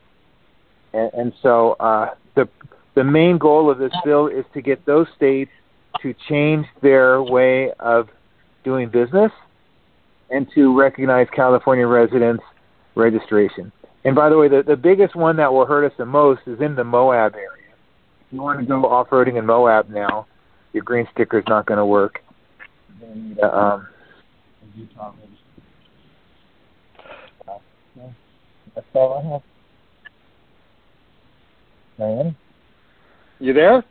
And, and so uh, the the main goal of this bill is to get those states to change their way of doing business and to recognize California residents' registration. And by the way, the, the biggest one that will hurt us the most is in the Moab area. If you want to go off-roading in Moab now, your green sticker is not going to work. You need a, um, Utah registration. That's all I have. Diane? You there?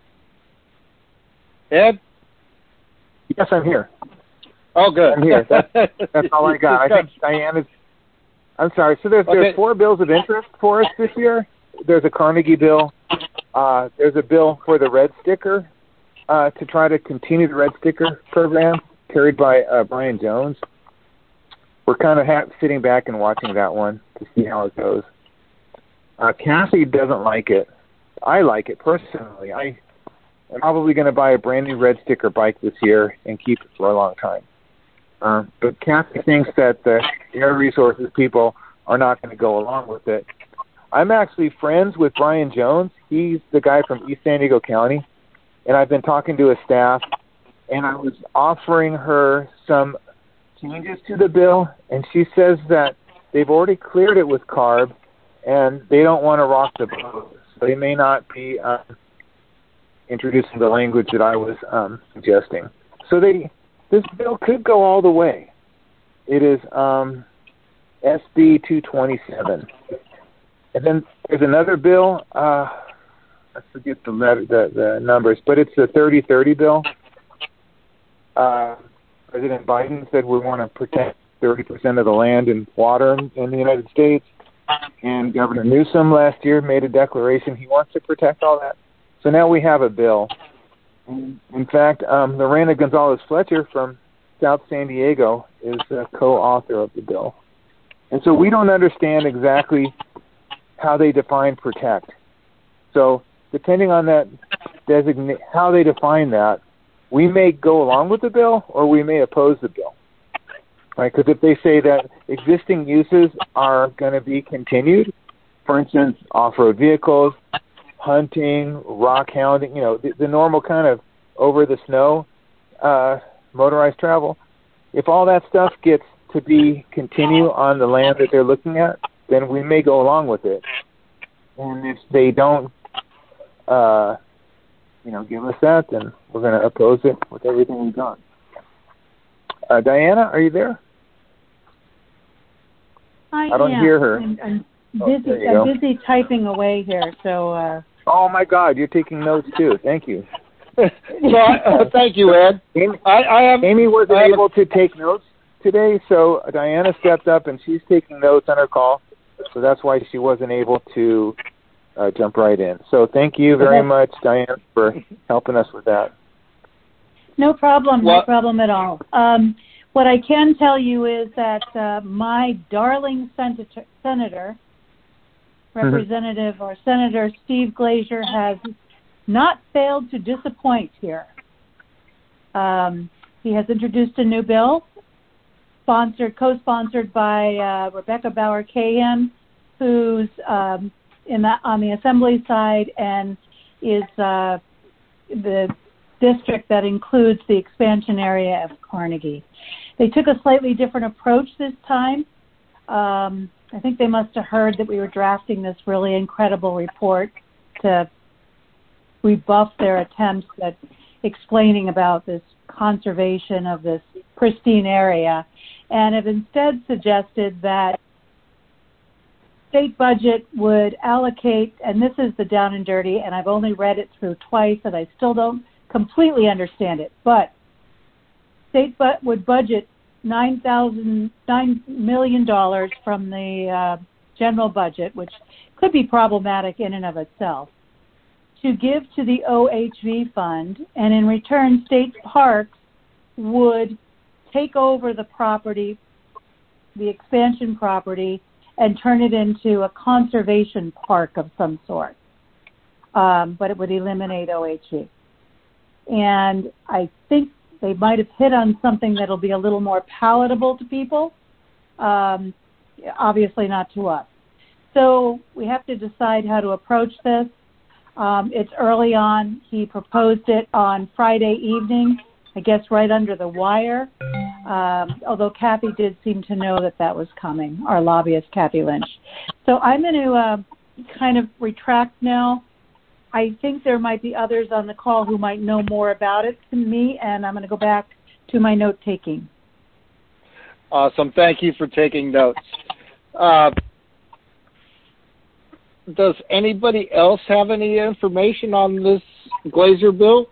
Ed? Yes, I'm here. Oh, good. I'm here. That's, that's all I got. I think Diane is... I'm sorry. So there's, okay. there's four bills of interest for us this year. There's a Carnegie bill. Uh, there's a bill for the red sticker uh, to try to continue the red sticker program carried by uh, Brian Jones. We're kind of ha- sitting back and watching that one to see how it goes. Uh, Kathy doesn't like it. I like it personally. I, I'm probably going to buy a brand new red sticker bike this year and keep it for a long time. Uh, but Kathy thinks that the air resources people are not going to go along with it. I'm actually friends with Brian Jones. He's the guy from East San Diego County, and I've been talking to his staff, and I was offering her some changes to the bill, and she says that they've already cleared it with CARB, and they don't want to rock the boat. So they may not be uh, introducing the language that I was um, suggesting. So they... This bill could go all the way. It is um, S B two twenty-seven. And then there's another bill, uh, I forget the, letter, the the numbers, but it's the thirty thirty bill. Uh, President Biden said we want to protect thirty percent of the land and water in, in the United States. And Governor Newsom last year made a declaration he wants to protect all that. So now we have a bill. In fact, um, Lorena Gonzalez-Fletcher from South San Diego is a co-author of the bill. And so we don't understand exactly how they define protect. So depending on that designate, how they define that, we may go along with the bill or we may oppose the bill. Right? Because if they say that existing uses are going to be continued, for instance, off-road vehicles, hunting, rock hounding, you know, the, the normal kind of over the snow uh, motorized travel. If all that stuff gets to be continue on the land that they're looking at, then we may go along with it. And if they don't, uh, you know, give us that, then we're going to oppose it with everything we've done. Uh, Diana, are you there? I, I don't am. hear her. I'm, I'm Oh, busy. there you I'm go. busy typing away here. So. Uh, Oh my God, you're taking notes too. Thank you. So, uh, thank you, Ed. Amy, I, I have, Amy wasn't I have able to take notes today, so Diana stepped up and she's taking notes on her call. So that's why she wasn't able to uh, jump right in. So thank you very much, Diane, for helping us with that. No problem. Well, no problem at all. Um, what I can tell you is that uh, my darling senator, senator Representative or Senator Steve Glazier has not failed to disappoint here. Um, he has introduced a new bill, sponsored, co-sponsored by uh, Rebecca Bauer-Cahan, who's um, in the, on the Assembly side and is uh, the district that includes the expansion area of Carnegie. They took a slightly different approach this time. Um, I think they must have heard that we were drafting this really incredible report to rebuff their attempts at explaining about this conservation of this pristine area, and have instead suggested that state budget would allocate, and this is the down and dirty, and I've only read it through twice and I still don't completely understand it, but state bu- would budget nine thousand nine million dollars from the uh, general budget, which could be problematic in and of itself, to give to the O H V fund, and in return, state parks would take over the property, the expansion property, and turn it into a conservation park of some sort. Um, but it would eliminate O H V. And I think they might have hit on something that'll be a little more palatable to people, um, obviously not to us. So we have to decide how to approach this. Um, it's early on. He proposed it on Friday evening, I guess right under the wire, um, although Kathy did seem to know that that was coming, our lobbyist, Kathy Lynch. So I'm going to uh, kind of retract now. I think there might be others on the call who might know more about it than me, and I'm going to go back to my note-taking. Awesome. Thank you for taking notes. Uh, does anybody else have any information on this Glazer bill?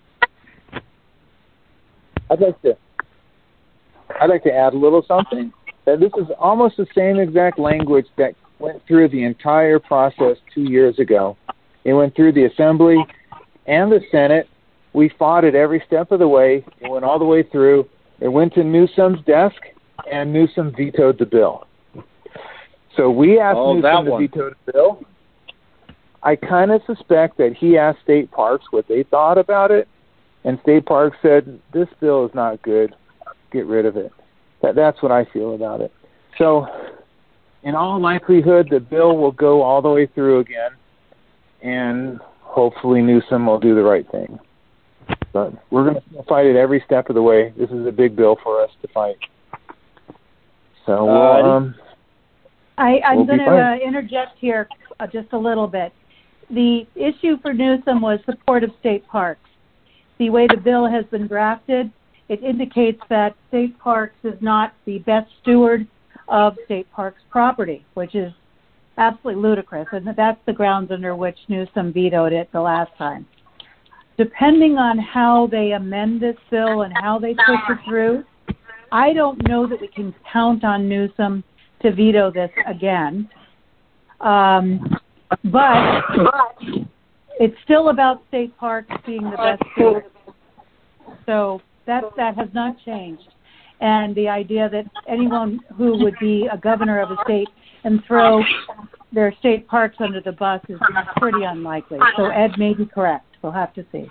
I'd like to I'd like to add a little something. That this is almost the same exact language that went through the entire process two years ago. It went through the Assembly and the Senate. We fought it every step of the way. It went all the way through. It went to Newsom's desk, and Newsom vetoed the bill. So we asked oh, Newsom to veto the bill. I kind of suspect that he asked State Parks what they thought about it, and State Parks said, this bill is not good. Get rid of it. That, that's what I feel about it. So in all likelihood, the bill will go all the way through again, and hopefully Newsom will do the right thing. But we're going to fight it every step of the way. This is a big bill for us to fight. So we'll, Uh, um, I, I'm we'll going be to fine. uh, interject here uh, just a little bit. The issue for Newsom was support of state parks. The way the bill has been drafted, it indicates that state parks is not the best steward of state parks property, which is absolutely ludicrous, and that's the grounds under which Newsom vetoed it the last time. Depending on how they amend this bill and how they push it through, I don't know that we can count on Newsom to veto this again. Um, but it's still about state parks being the best steward. So that that has not changed. And the idea that anyone who would be a governor of a state and throw their state parks under the bus is pretty unlikely. So Ed may be correct. We'll have to see.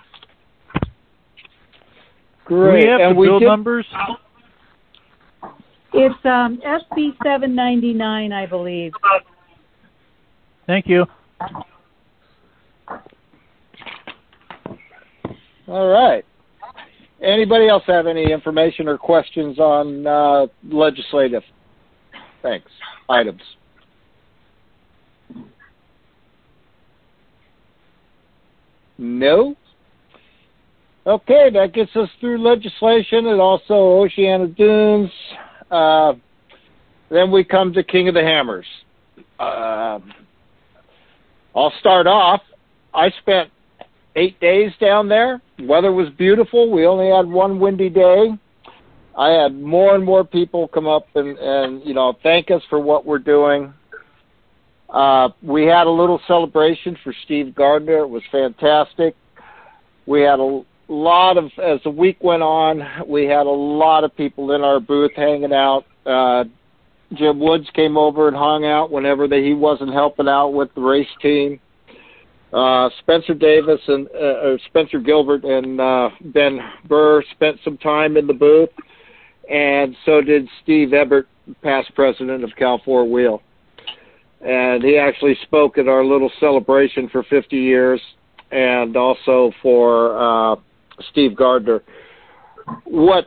Great. Do we have and the we bill did... numbers? It's um, S B seven ninety-nine, I believe. Thank you. All right. Anybody else have any information or questions on uh, legislative thanks items? No? Okay, that gets us through legislation and also Oceana Dunes. Uh, then we come to King of the Hammers. Uh, I'll start off. I spent eight days down there. Weather was beautiful. We only had one windy day. I had more and more people come up and, and you know, thank us for what we're doing. Uh, we had a little celebration for Steve Gardner. It was fantastic. We had a lot of, as the week went on, we had a lot of people in our booth hanging out. Uh, Jim Woods came over and hung out whenever the, he wasn't helping out with the race team. Uh, Spencer Davis and uh, or Spencer Gilbert and uh, Ben Burr spent some time in the booth, and so did Steve Ebert, past president of Cal Four Wheel. And he actually spoke at our little celebration for fifty years, and also for uh, Steve Gardner. What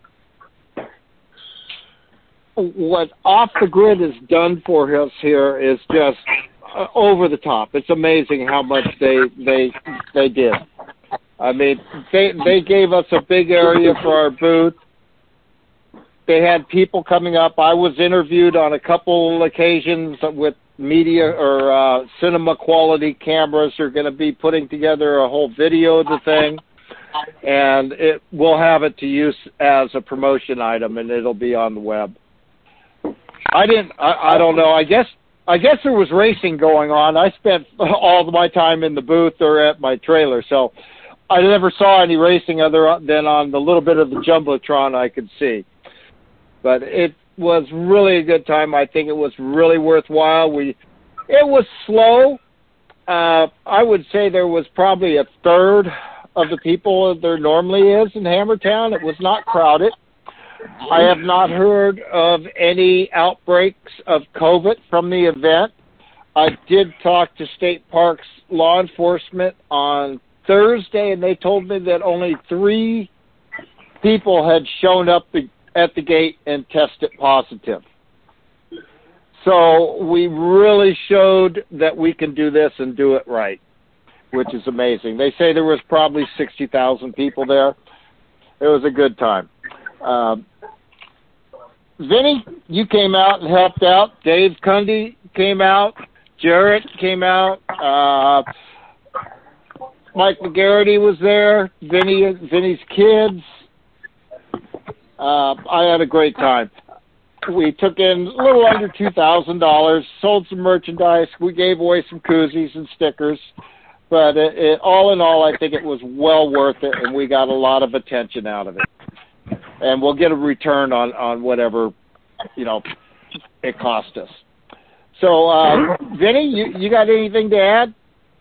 what Off the Grid has done for us here is just uh, over the top. It's amazing how much they they they did. I mean, they they gave us a big area for our booth. They had people coming up. I was interviewed on a couple occasions with media or uh, cinema quality cameras. Are going to be putting together a whole video of the thing, and it we'll have it to use as a promotion item, and it'll be on the web. I didn't. I, I don't know. I guess. I guess there was racing going on. I spent all my time in the booth or at my trailer, so I never saw any racing other than on the little bit of the jumbotron I could see. But it was really a good time. I think it was really worthwhile. We, it was slow. Uh, I would say there was probably a third of the people there normally is in Hammertown. It was not crowded. I have not heard of any outbreaks of COVID from the event. I did talk to State Parks law enforcement on Thursday, and they told me that only three people had shown up the, at the gate and tested positive. So we really showed that we can do this and do it right, which is amazing. They say there was probably sixty thousand people there. It was a good time. Um, Vinny, you came out and helped out. Dave Cundy came out. Jarrett came out. Uh, Mike McGarity was there. Vinny, Vinny's kids. Uh, I had a great time. We took in a little under two thousand dollars, sold some merchandise. We gave away some koozies and stickers. But it, it, all in all, I think it was well worth it, and we got a lot of attention out of it. And we'll get a return on, on whatever, you know, it cost us. So, uh, Vinny, you, you got anything to add?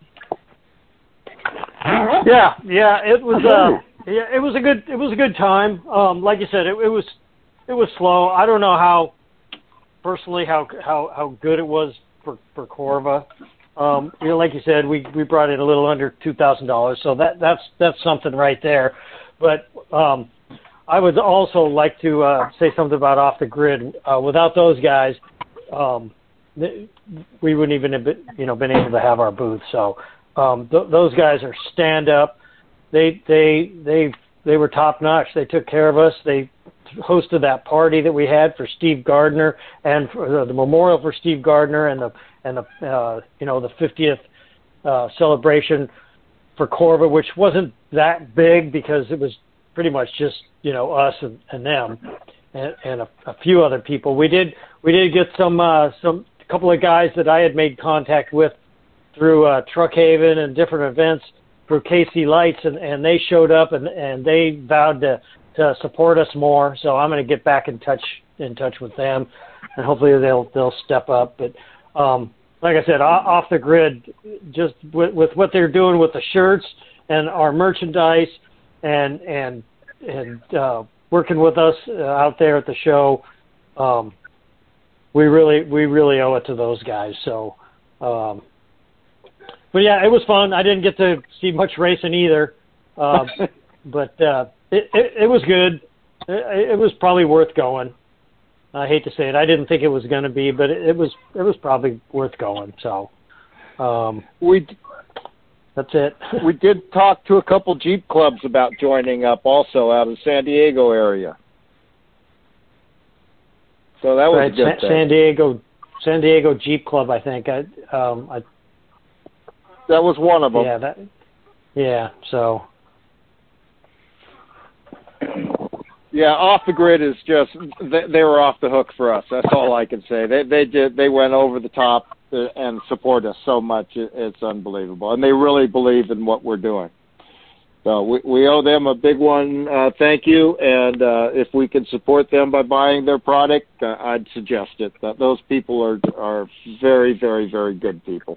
Yeah, yeah, it was uh, yeah, it was a good it was a good time. Um, like you said, it, it was it was slow. I don't know how personally how how, how good it was for for Corva. Um, you know, like you said, we, we brought in a little under two thousand dollars, so that that's that's something right there. But um, I would also like to uh, say something about Off the Grid. Uh, without those guys, um, th- we wouldn't even have been, you know been able to have our booth. So um, th- those guys are stand up. They they they they were top notch. They took care of us. They hosted that party that we had for Steve Gardner and for the, the memorial for Steve Gardner and the and the uh, you know the fiftieth uh, celebration for Corva, which wasn't that big because it was pretty much just you know us and, and them and, and a, a few other people. We did we did get some uh, some a couple of guys that I had made contact with through uh, Truck Haven and different events through K C Lights, and, and they showed up and, and they vowed to to support us more. So I'm going to get back in touch in touch with them, and hopefully they'll they'll step up. But um, like I said, Off the Grid, just with, with what they're doing with the shirts and our merchandise, and and and uh, working with us uh, out there at the show, um, we really we really owe it to those guys. So, um, but yeah, it was fun. I didn't get to see much racing either, uh, but. Uh, It, it, it was good. It, it was probably worth going. I hate to say it. I didn't think it was going to be, but it, it was. It was probably worth going. So, um, we. That's it. We did talk to a couple Jeep clubs about joining up, also out of the San Diego area. So that was right, a good San, thing. San Diego, San Diego Jeep Club. I think. I. Um, I. That was one of them. Yeah. That. Yeah. So. Yeah, Off the Grid is just they, they were off the hook for us. That's all I can say. They they did they went over the top and support us so much. It, it's unbelievable, and they really believe in what we're doing. So we we owe them a big one. Uh, thank you, and uh, if we can support them by buying their product, uh, I'd suggest it. That those people are are very very very good people.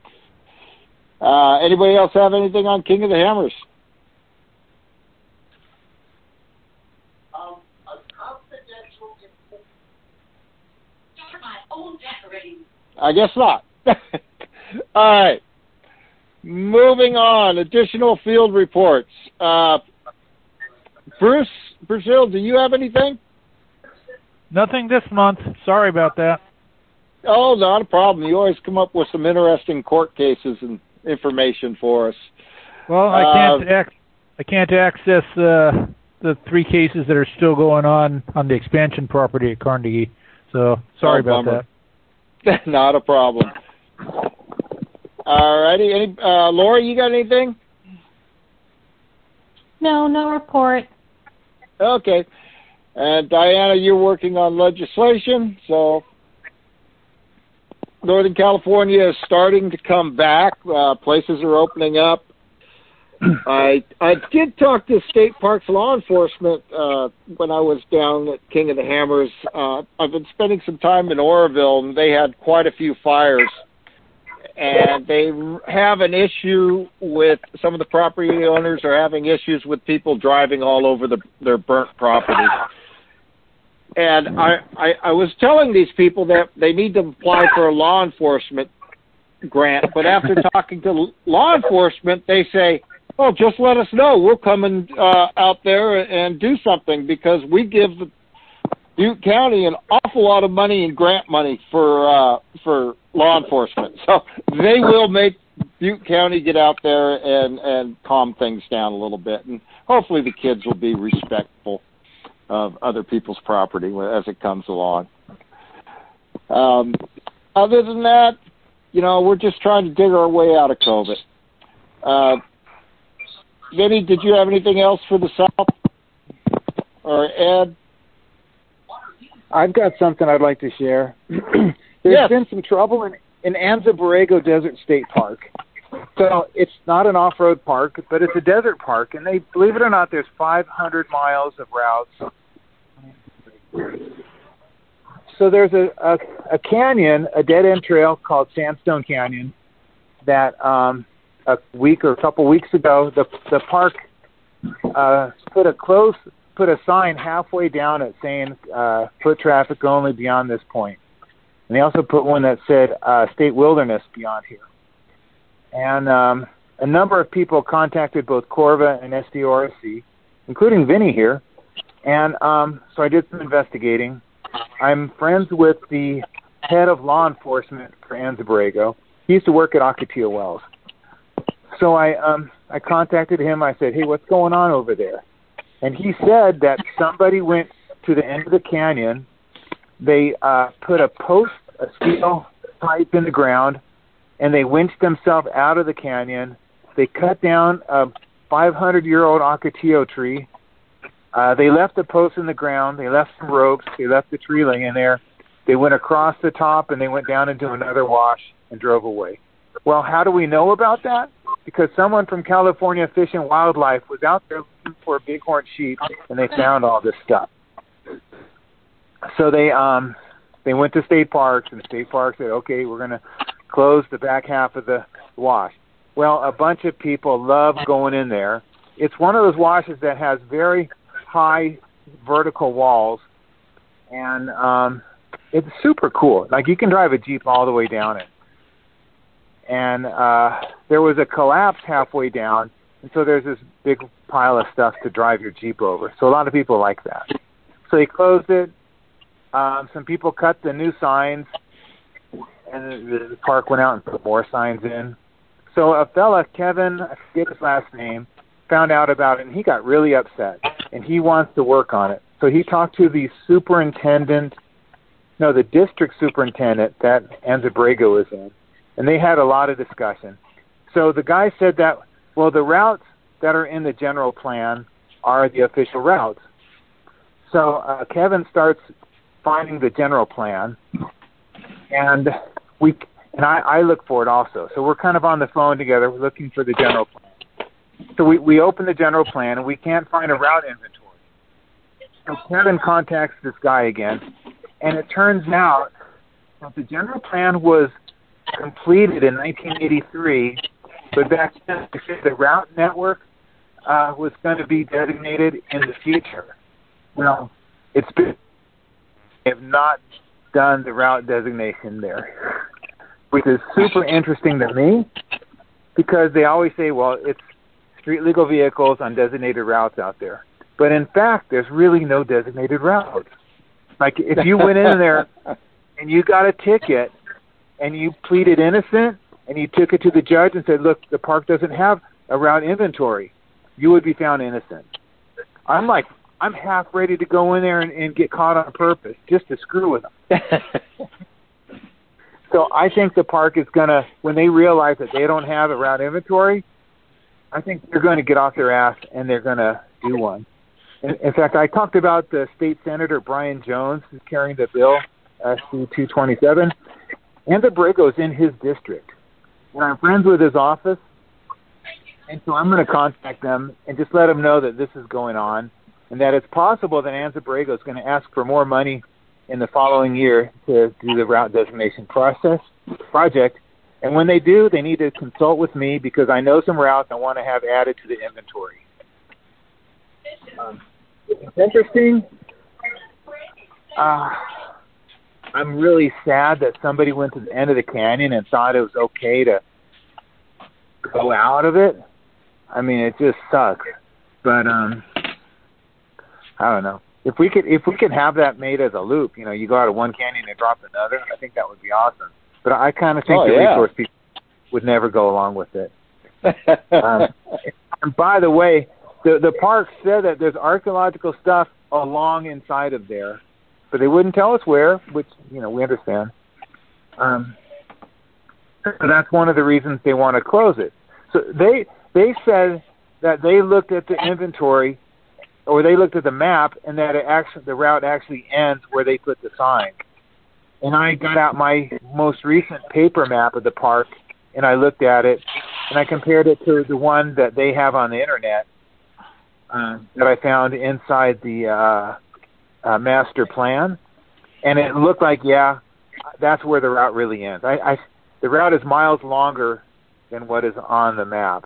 Uh, anybody else have anything on King of the Hammers? I guess not. All right. Moving on. Additional field reports. Uh, Bruce, Brazil, do you have anything? Nothing this month. Sorry about that. Oh, not a problem. You always come up with some interesting court cases and information for us. Well, I can't. Uh, Ac- I can't access uh, the three cases that are still going on on the expansion property at Carnegie. So sorry oh, about bummer. that. Not a problem. All righty. Any, uh, Lori, you got anything? No, no report. Okay. And Diana, you're working on legislation, so Northern California is starting to come back. Uh, places are opening up. I I did talk to state parks law enforcement uh, when I was down at King of the Hammers. Uh, I've been spending some time in Oroville, and they had quite a few fires. And they have an issue with some of the property owners are having issues with people driving all over the, their burnt property. And I, I, I was telling these people that they need to apply for a law enforcement grant, but after talking to law enforcement, they say, "Oh, just let us know. We'll come and uh, out there and do something because we give Butte County an awful lot of money in grant money for uh, for law enforcement. So they will make Butte County get out there and and calm things down a little bit, and hopefully the kids will be respectful of other people's property as it comes along." Um, other than that, you know, we're just trying to dig our way out of COVID. Uh, Vinny, did you have anything else for the South? Or Ed? I've got something I'd like to share. There's yes. been some trouble in, in Anza Borrego Desert State Park. So it's not an off-road park, but it's a desert park, and they, believe it or not, there's five hundred miles of routes. So there's a, a, a canyon, a dead-end trail called Sandstone Canyon that um, a week or a couple weeks ago, the the park uh, put a close put a sign halfway down it saying uh, "foot traffic only beyond this point," and they also put one that said uh, "state wilderness beyond here." And um, a number of people contacted both Corva and S D O R C, including Vinny here, and um, so I did some investigating. I'm friends with the head of law enforcement for Anza Borrego. He used to work at Ocotillo Wells. So I um, I contacted him. I said, "Hey, what's going on over there?" And he said that somebody went to the end of the canyon. They uh, put a post, a steel pipe in the ground, and they winched themselves out of the canyon. They cut down a five hundred year old Ocotillo tree. Uh, they left the post in the ground. They left some ropes. They left the tree laying there. They went across the top, and they went down into another wash and drove away. Well, how do we know about that? Because someone from California Fish and Wildlife was out there looking for bighorn sheep, and they found all this stuff. So they um they went to state parks, and the state park said, "Okay, we're going to close the back half of the wash." Well, a bunch of people love going in there. It's one of those washes that has very high vertical walls, and um, it's super cool. Like, you can drive a Jeep all the way down it. And uh, there was a collapse halfway down, and so there's this big pile of stuff to drive your Jeep over. So a lot of people like that. So they closed it. Um, some people cut the new signs, and the, the park went out and put more signs in. So a fella, Kevin, I forget his last name, found out about it, and he got really upset, and he wants to work on it. So he talked to the superintendent, no, the district superintendent that Anza Borrego is in, and they had a lot of discussion. So the guy said that, well, the routes that are in the general plan are the official routes. So uh, Kevin starts finding the general plan, and we and I, I look for it also. So we're kind of on the phone together, we're looking for the general plan. So we, we open the general plan, and we can't find a route inventory. So Kevin contacts this guy again, and it turns out that the general plan was completed in nineteen eighty-three, but back then the route network uh, was going to be designated in the future. Well, it's been, they have not done the route designation there, which is super interesting to me, because they always say, well, it's street legal vehicles on designated routes out there. But in fact, there's really no designated routes. Like, if you went in there and you got a ticket and you pleaded innocent and you took it to the judge and said, look, the park doesn't have a route inventory, you would be found innocent. I'm like, I'm half ready to go in there and, and get caught on purpose just to screw with them. So I think the park is going to, when they realize that they don't have a route inventory, I think they're going to get off their ass and they're going to do one. In, in fact, I talked about the state senator, Brian Jones, who's carrying the bill, S B two twenty-seven. Anza Borrego is in his district. And I'm friends with his office, and so I'm going to contact them and just let them know that this is going on, and that it's possible that Anza Borrego is going to ask for more money in the following year to do the route designation process project. And when they do, they need to consult with me, because I know some routes I want to have added to the inventory. Um, it's interesting. Uh, I'm really sad that somebody went to the end of the canyon and thought it was okay to go out of it. I mean, it just sucks. But um, I don't know. If we could, if we could have that made as a loop, you know, you go out of one canyon and drop another, I think that would be awesome. But I kind of think oh, the yeah. resource people would never go along with it. um, and by the way, the the park said that there's archaeological stuff along inside of there, but they wouldn't tell us where, which, you know, we understand. Um, so that's one of the reasons they want to close it. So they they said that they looked at the inventory, or they looked at the map, and that it actually the route actually ends where they put the sign. And I got out my most recent paper map of the park, and I looked at it, and I compared it to the one that they have on the internet uh, that I found inside the uh, uh, master plan, and it looked like, yeah, that's where the route really ends. I, I the route is miles longer than what is on the map,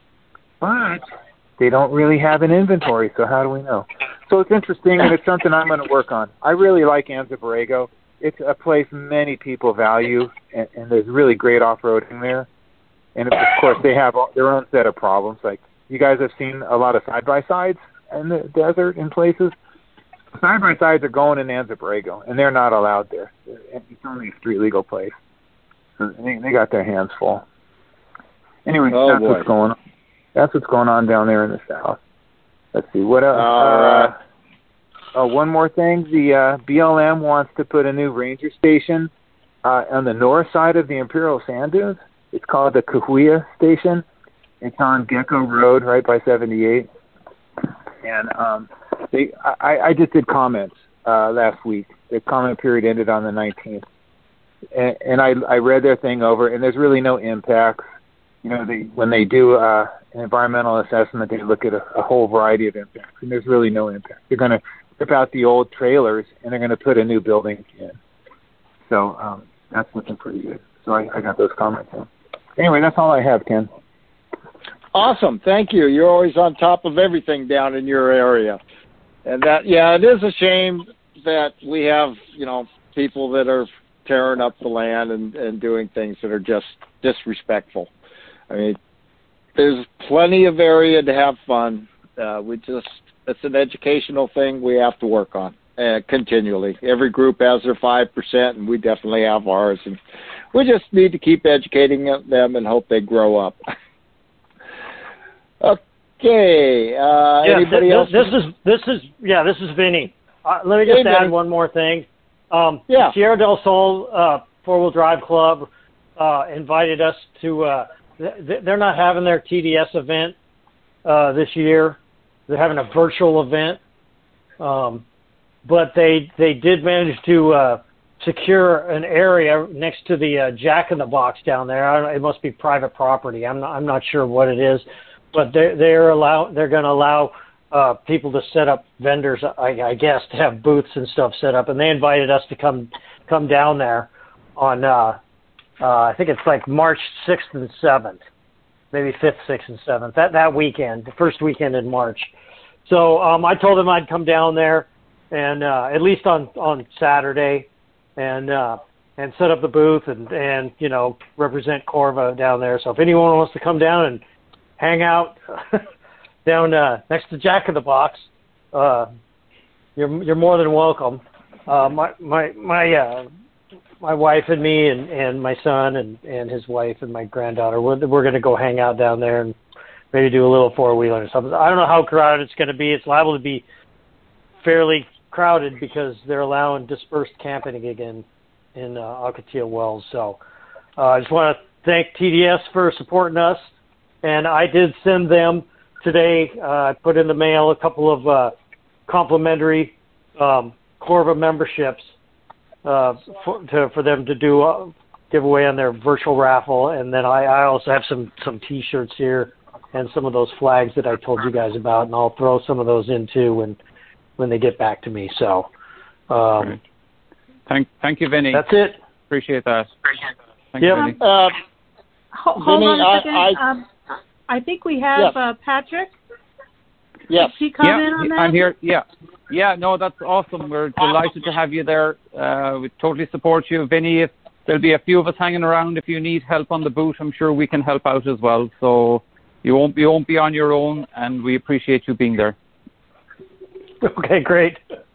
but they don't really have an inventory, so how do we know? So it's interesting, and it's something I'm going to work on. I really like Anza Borrego. It's a place many people value, and, and there's really great off-roading there. And, of course, they have their own set of problems. Like, you guys have seen a lot of side-by-sides in the desert in places. Side-by-sides are going in Anza Borrego, and they're not allowed there. It's only a street-legal place. So they, they got their hands full. Anyway, oh, that's boy. what's going on. That's what's going on down there in the south. Let's see, what else? All right. Uh, oh, one more thing. The uh, B L M wants to put a new ranger station uh, on the north side of the Imperial Sand Dunes. It's called the Cahuilla Station. It's on Gecko Road, right by seventy-eight. And um, they, I, I just did comments uh, last week. The comment period ended on the nineteenth. And, and I, I read their thing over, and there's really no impacts. You know, they, when they do uh, an environmental assessment, they look at a, a whole variety of impacts, and there's really no impact. They're going to rip out the old trailers, and they're going to put a new building in. So um, that's looking pretty good. So I, I got those comments in. Anyway, that's all I have, Ken. Awesome. Thank you. You're always on top of everything down in your area. And that, yeah, it is a shame that we have, you know, people that are tearing up the land and, and doing things that are just disrespectful. I mean, there's plenty of area to have fun. Uh, we just, it's an educational thing we have to work on uh, continually. Every group has their five percent, and we definitely have ours. And we just need to keep educating them and hope they grow up. Okay. Uh, yeah, anybody th- else? This is, this is, yeah, this is Vinny. Uh, let me just hey, add Vinny. one more thing. Um, yeah. Sierra del Sol uh, Four-Wheel Drive Club uh, invited us to, uh, th- they're not having their T D S event uh, this year. They're having a virtual event. Um, but they they did manage to uh, secure an area next to the uh, Jack in the Box down there. I don't, it must be private property. I'm not I'm not sure what it is, but they they're allow they're going to allow uh, people to set up vendors, I, I guess, to have booths and stuff set up. And they invited us to come come down there on uh, uh, I think it's like March sixth and seventh, maybe fifth, sixth, and seventh. That that weekend, the first weekend in March. So um, I told them I'd come down there, and uh, at least on, on Saturday, and uh, and set up the booth and, and you know represent Corva down there. So if anyone wants to come down and hang out down uh, next to Jack in the Box, uh, you're you're more than welcome. Uh, my my my uh, my wife and me and, and my son and, and his wife and my granddaughter, we're we're going to go hang out down there and maybe do a little four-wheeler or something. I don't know how crowded it's going to be. It's liable to be fairly crowded because they're allowing dispersed camping again in uh, Ocotillo Wells. So uh, I just want to thank T D S for supporting us. And I did send them today, uh, I put in the mail a couple of uh, complimentary um, Corva memberships uh, for, to, for them to do a giveaway on their virtual raffle. And then I, I also have some, some T-shirts here and some of those flags that I told you guys about, and I'll throw some of those in too when when they get back to me. So, um, thank thank you, Vinny. That's it. Appreciate that. Thank yep. you, Vinny. Uh, Hold, hold Vinny, on a second. I, I, um, I think we have yes. uh, Patrick. Yes. Did he come yeah, in on that? I'm here. Yeah, Yeah, no, that's awesome. We're delighted to have you there. Uh, we totally support you. Vinny, if there'll be a few of us hanging around. If you need help on the boot, I'm sure we can help out as well. So you won't, you won't be on your own, and we appreciate you being there. Okay, great.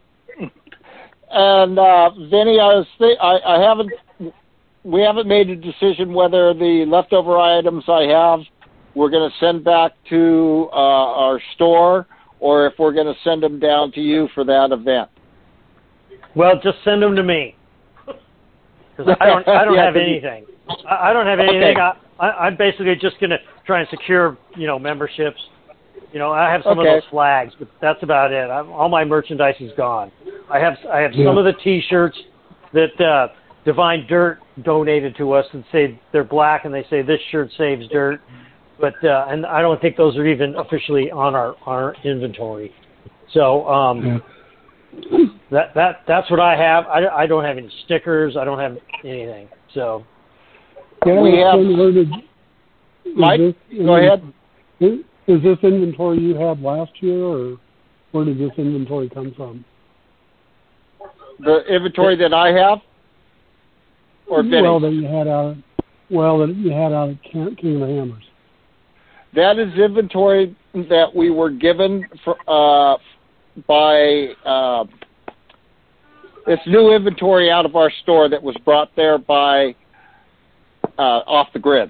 And uh, Vinny, I was th- I, I haven't we haven't made a decision whether the leftover items I have we're going to send back to uh, our store, or if we're going to send them down to you for that event. Well, just send them to me, because I don't I don't Yeah, have anything. I, I don't have anything. Okay. I, I, I'm basically just going to try and secure, you know, memberships. You know, I have some Okay. of those flags, but that's about it. I'm, all my merchandise is gone. I have I have Yeah. some of the T-shirts that uh, Divine Dirt donated to us and say they're black and they say this shirt saves dirt, but uh, and I don't think those are even officially on our our inventory. So um, Yeah. that that that's what I have. I, I don't have any stickers. I don't have anything. So Yeah, We have- then where did, is Mike, this- go ahead. Is, is this inventory you had last year, or where did this inventory come from? The inventory that I have, or Vinny? Well, that you had out. Of, well, that you had out of King King of the Hammers. That is inventory that we were given for, uh, by uh, it's new inventory out of our store that was brought there by uh, Off the Grid.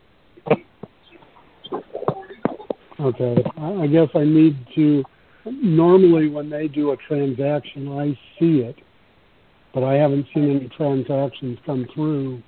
Okay, I, I guess I need to. Normally, when they do a transaction, I see it, but I haven't seen any transactions come through.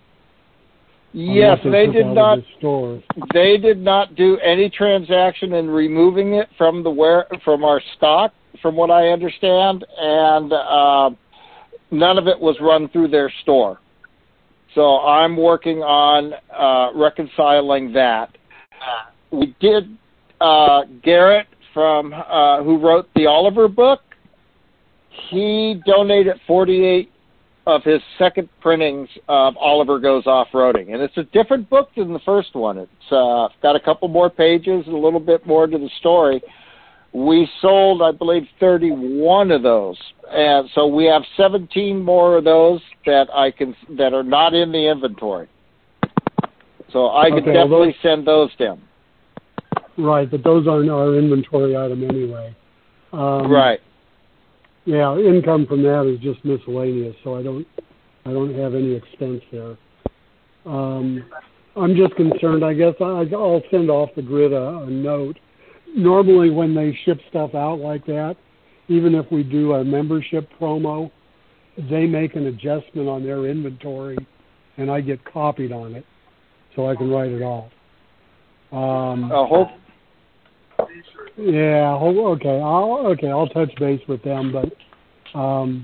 Yes, unless they took did out of not. the store. They did not do any transaction in removing it from the where from our stock, from what I understand, and uh, none of it was run through their store. So I'm working on uh, reconciling that. We did. Uh, Garrett from uh, who wrote the Oliver book, he donated forty-eight of his second printings of Oliver Goes Off-Roading, and it's a different book than the first one. It's uh, got a couple more pages, a little bit more to the story. We sold, I believe, thirty-one of those, and so we have seventeen more of those that I can that are not in the inventory. So I could Okay, well, definitely those- send those down. Right, but those aren't our inventory item anyway. Um, Right. Yeah, income from that is just miscellaneous, so I don't, I don't have any expense there. Um, I'm just concerned. I guess I, I'll send Off the Grid a, a note. Normally, when they ship stuff out like that, even if we do a membership promo, they make an adjustment on their inventory, and I get copied on it, so I can write it off. Um, I hope. Yeah. ho- Okay. I'll okay. I'll touch base with them, but um,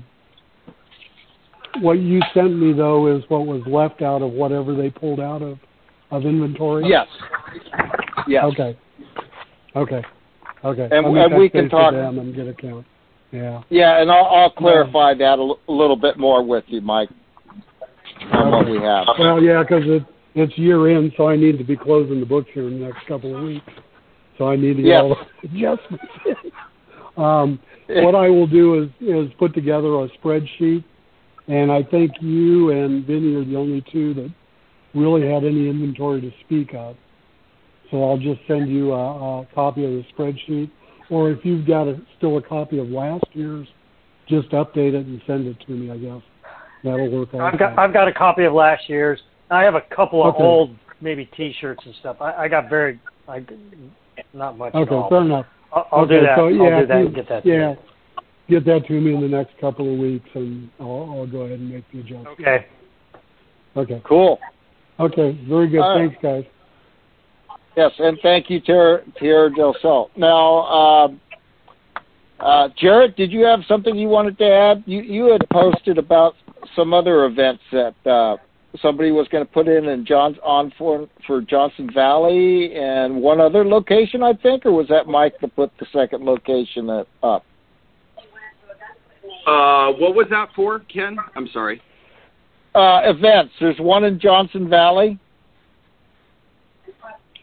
what you sent me though is what was left out of whatever they pulled out of of inventory. Yes. Yes. Okay. Okay. Okay. And- Let me and touch we can base talk- with them and get a count. Yeah. Yeah, and I'll, I'll clarify that a, l- a little bit more with you, Mike, on what we have. Well, yeah, because it, it's year end, so I need to be closing the books here in the next couple of weeks. So I need to get Yes. all the adjustments in. Um, what I will do is, is put together a spreadsheet, and I think you and Vinny are the only two that really had any inventory to speak of. So I'll just send you a, a copy of the spreadsheet, or if you've got a, still a copy of last year's, just update it and send it to me, I guess. That'll work out. I've got I've got a copy of last year's. I have a couple of Okay. old maybe T-shirts and stuff. I, I got very I not much. at Okay, all. fair enough. I'll, I'll Okay, do that. so, yeah, I'll do that you- and get that. To Yeah, you. get that to me in the next couple of weeks, and I'll, I'll go ahead and make the adjustment. Okay. Okay. Cool. Okay, very good. All right. Thanks, guys. Yes, and thank you, Tierra, Tierra del Sol. Now, um, uh, Jarrett, did you have something you wanted to add? You you had posted about some other events that uh, somebody was going to put in in John on for for Johnson Valley and one other location, I think, or was that Mike that put the second location up? Uh, what was that for, Ken? I'm sorry. Uh, events. There's one in Johnson Valley.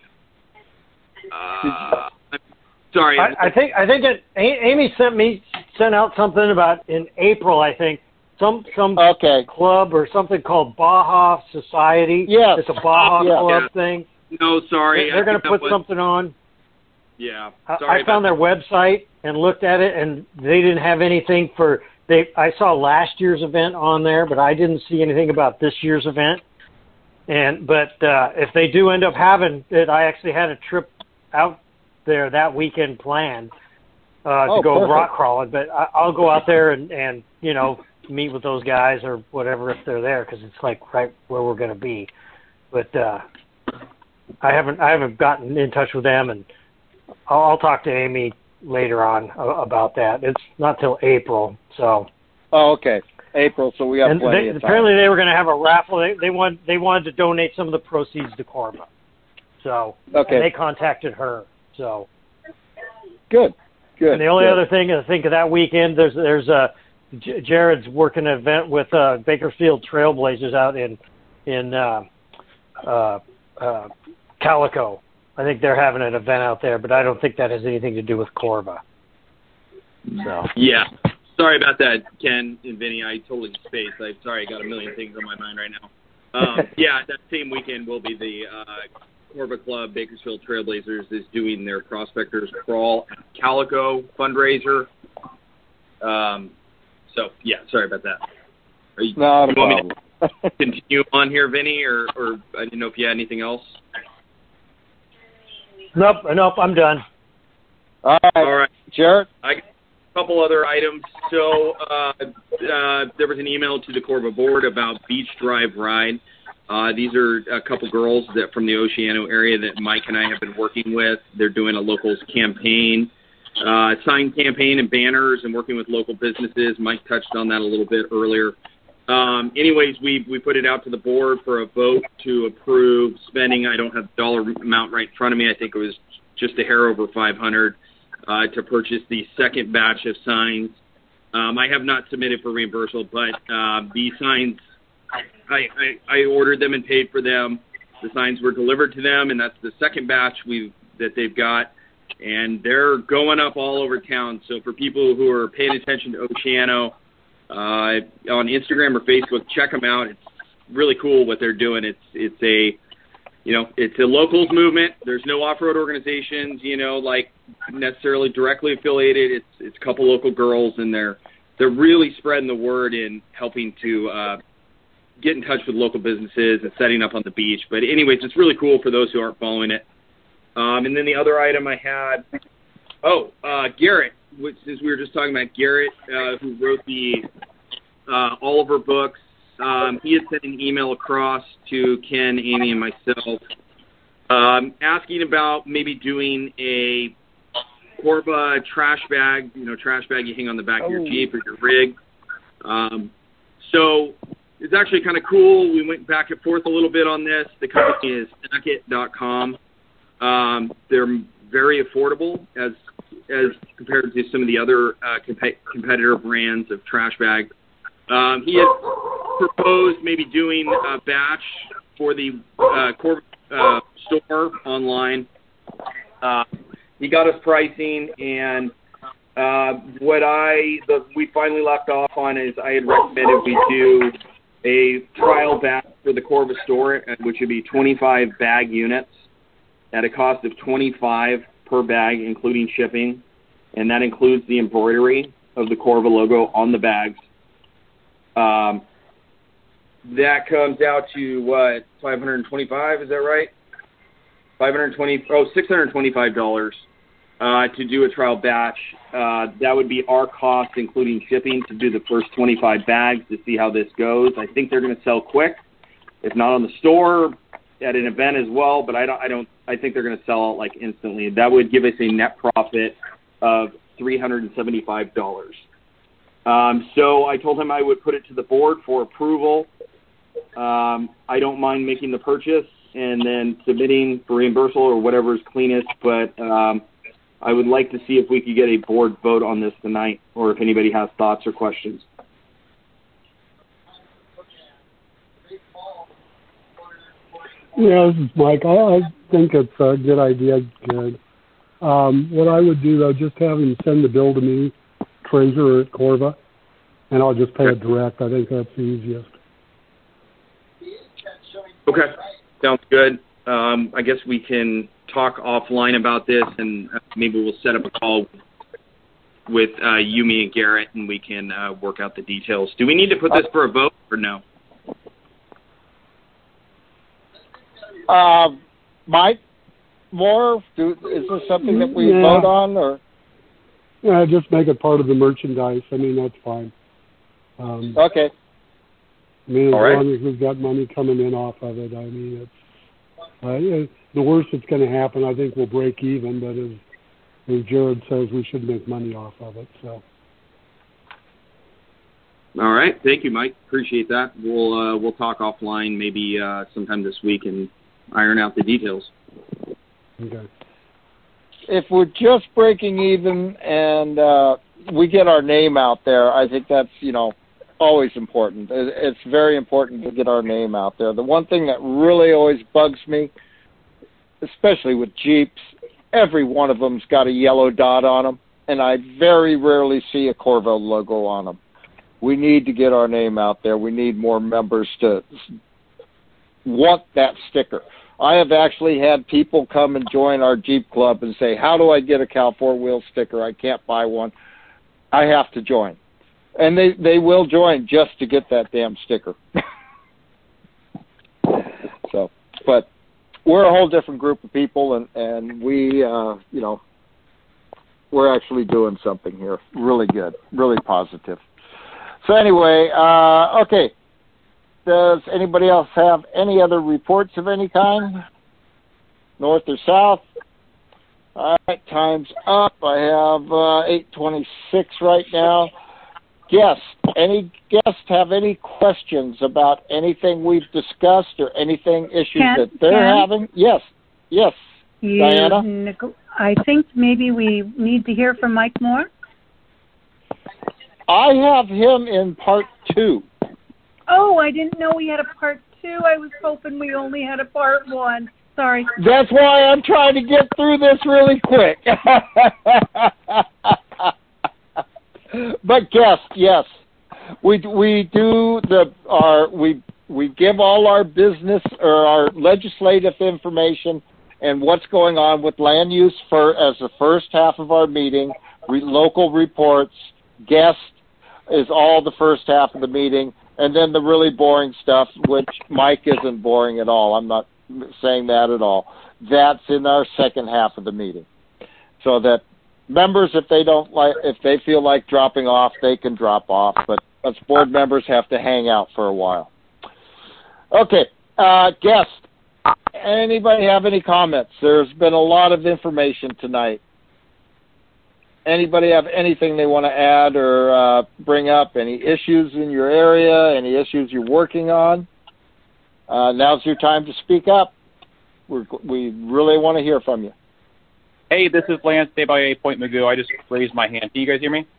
Uh, sorry. I, I think I think it, A- Amy sent me sent out something about in April, I think, some some okay. club or something called Baja Society. Yeah, it's a Baja yeah. Club Yeah. thing. No, sorry. They're, they're going to put was, something on. Yeah. I, Sorry I found their website and looked at it, and they didn't have anything for. They I saw last year's event on there, but I didn't see anything about this year's event. And but uh, if they do end up having it, I actually had a trip out there that weekend planned uh, Oh, to go perfect. rock crawling. But I, I'll go out there and, and you know meet with those guys or whatever if they're there, because it's like right where we're going to be. But uh, I haven't I haven't gotten in touch with them, and I'll, I'll talk to Amy later on uh, about that. It's not till April, so. Oh, okay. April, so we have and plenty they, of time. apparently they were going to have a raffle. They, they want they wanted to donate some of the proceeds to Corva. So Okay. and they contacted her. So good, good. And the only good. other thing I think of that weekend, there's there's a J- Jared's working an event with uh, Bakersfield Trailblazers out in in uh, uh, uh, Calico. I think they're having an event out there, but I don't think that has anything to do with Corva. So Yeah. Sorry about that, Ken and Vinny. I totally spaced. I'm sorry, I got a million things on my mind right now. Um, yeah, that same weekend will be the uh, Corva Club Bakersfield Trailblazers is doing their Prospectors Crawl at Calico fundraiser. Um, so, yeah, sorry about that. Are you, Not a you want problem. me to continue on here, Vinny, or, or I didn't know if you had anything else? Nope, nope, I'm done. All right. All right. Jared? I got a couple other items. So uh, uh, there was an email to the Corva board about Beach Drive Ride. Uh, these are a couple girls that from the Oceano area that Mike and I have been working with. They're doing a locals campaign, uh, sign campaign and banners and working with local businesses. Mike touched on that a little bit earlier. Um, anyways, we we put it out to the board for a vote to approve spending. I don't have the dollar amount right in front of me. I think it was just a hair over five hundred uh, to purchase the second batch of signs. Um, I have not submitted for reimbursement, but uh, the signs, I, I, I ordered them and paid for them. The signs were delivered to them, and that's the second batch we that they've got, and they're going up all over town. So for people who are paying attention to Oceano, Uh, on Instagram or Facebook, check them out. It's really cool what they're doing. It's it's a, you know, it's a locals movement. There's no off-road organizations, you know, like necessarily directly affiliated. It's it's a couple local girls, and they're they're really spreading the word and helping to uh, get in touch with local businesses and setting up on the beach. But anyways, it's really cool for those who aren't following it. Um, and then the other item I had, oh, uh, Garrett. Which, since we were just talking about Garrett, uh, who wrote the uh, Oliver books, um, he had sent an email across to Ken, Amy, and myself, um, asking about maybe doing a Corva trash bag, you know, trash bag you hang on the back of your Jeep or your rig. Um, so it's actually kind of cool. We went back and forth a little bit on this. The company is snack it dot com. Um, they're very affordable as as compared to some of the other uh, comp- competitor brands of trash bag. Um, he had proposed maybe doing a batch for the uh, Corva uh, store online. Uh, he got us pricing, and uh, what I the, we finally left off on is I had recommended we do a trial batch for the Corva store, which would be twenty-five bag units at a cost of twenty-five per bag, including shipping, and that includes the embroidery of the Corva logo on the bags. Um, that comes out to what, five hundred twenty-five? Is that right? five hundred twenty oh, six hundred twenty-five dollars uh, to do a trial batch. Uh, that would be our cost, including shipping, to do the first twenty-five bags to see how this goes. I think they're going to sell quick, if not on the store, at an event as well. But I don't. I don't. I think they're going to sell out like instantly. That would give us a net profit of three hundred seventy-five dollars. Um, so I told him I would put it to the board for approval. Um, I don't mind making the purchase and then submitting for reimbursement or whatever is cleanest, but um, I would like to see if we could get a board vote on this tonight, or if anybody has thoughts or questions. Yeah, this is Mike. I, I think it's a good idea, Jared. Um, what I would do, though, just have him send the bill to me, Fraser or at Corva, and I'll just pay it direct. I think that's the easiest. Okay, sounds good. Um, I guess we can talk offline about this, and maybe we'll set up a call with uh, you, me, and Garrett, and we can uh, work out the details. Do we need to put this for a vote or no? Uh, Mike, more? Do, is this something that we yeah. vote on, or? Yeah, just make it part of the merchandise. I mean, that's fine. Um, okay. I mean, as All right. long as we've got money coming in off of it, I mean, it's uh, yeah, the worst that's going to happen. I think we'll break even, but as, as Jared says, we should make money off of it. So. All right, thank you, Mike. Appreciate that. We'll uh, we'll talk offline maybe uh, sometime this week and iron out the details. Okay. If we're just breaking even and uh, we get our name out there, I think that's, you know, always important. It's very important to get our name out there. The one thing that really always bugs me, especially with Jeeps, every one of them's got a yellow dot on them, and I very rarely see a Corva logo on them. We need to get our name out there. We need more members to want that sticker. I have actually had people come and join our Jeep Club and say, how do I get a Cal four wheel sticker? I can't buy one. I have to join. And they, they will join just to get that damn sticker. So, but we're a whole different group of people, and, and we, uh, you know, we're actually doing something here. Really good, really positive. So anyway, uh, okay. Does anybody else have any other reports of any kind? North or south? All right, time's up. I have uh, eight twenty-six right now. Guests, any guests have any questions about anything we've discussed or anything issues Ken, that they're Ken? having? Yes, yes, You, Diana? neg- I think maybe we need to hear from Mike Moore. I have him in part two. Oh, I didn't know we had a part two. I was hoping we only had a part one. Sorry. That's why I'm trying to get through this really quick. But guest, yes, we we do the our we we give all our business or our legislative information and what's going on with land use for as the first half of our meeting. Re, local reports, guest is all the first half of the meeting, and then the really boring stuff, which Mike isn't boring at all. I'm not saying that at all. That's in our second half of the meeting, so that members, if they don't like, if they feel like dropping off, they can drop off. But us board members have to hang out for a while. Okay, uh, guest. Anybody have any comments? There's been a lot of information tonight. Anybody have anything they want to add or uh, bring up? Any issues in your area? Any issues you're working on? Uh, now's your time to speak up. We're, we really want to hear from you. Hey, this is Lance, Day by A Point Magoo. I just raised my hand. Can you guys hear me?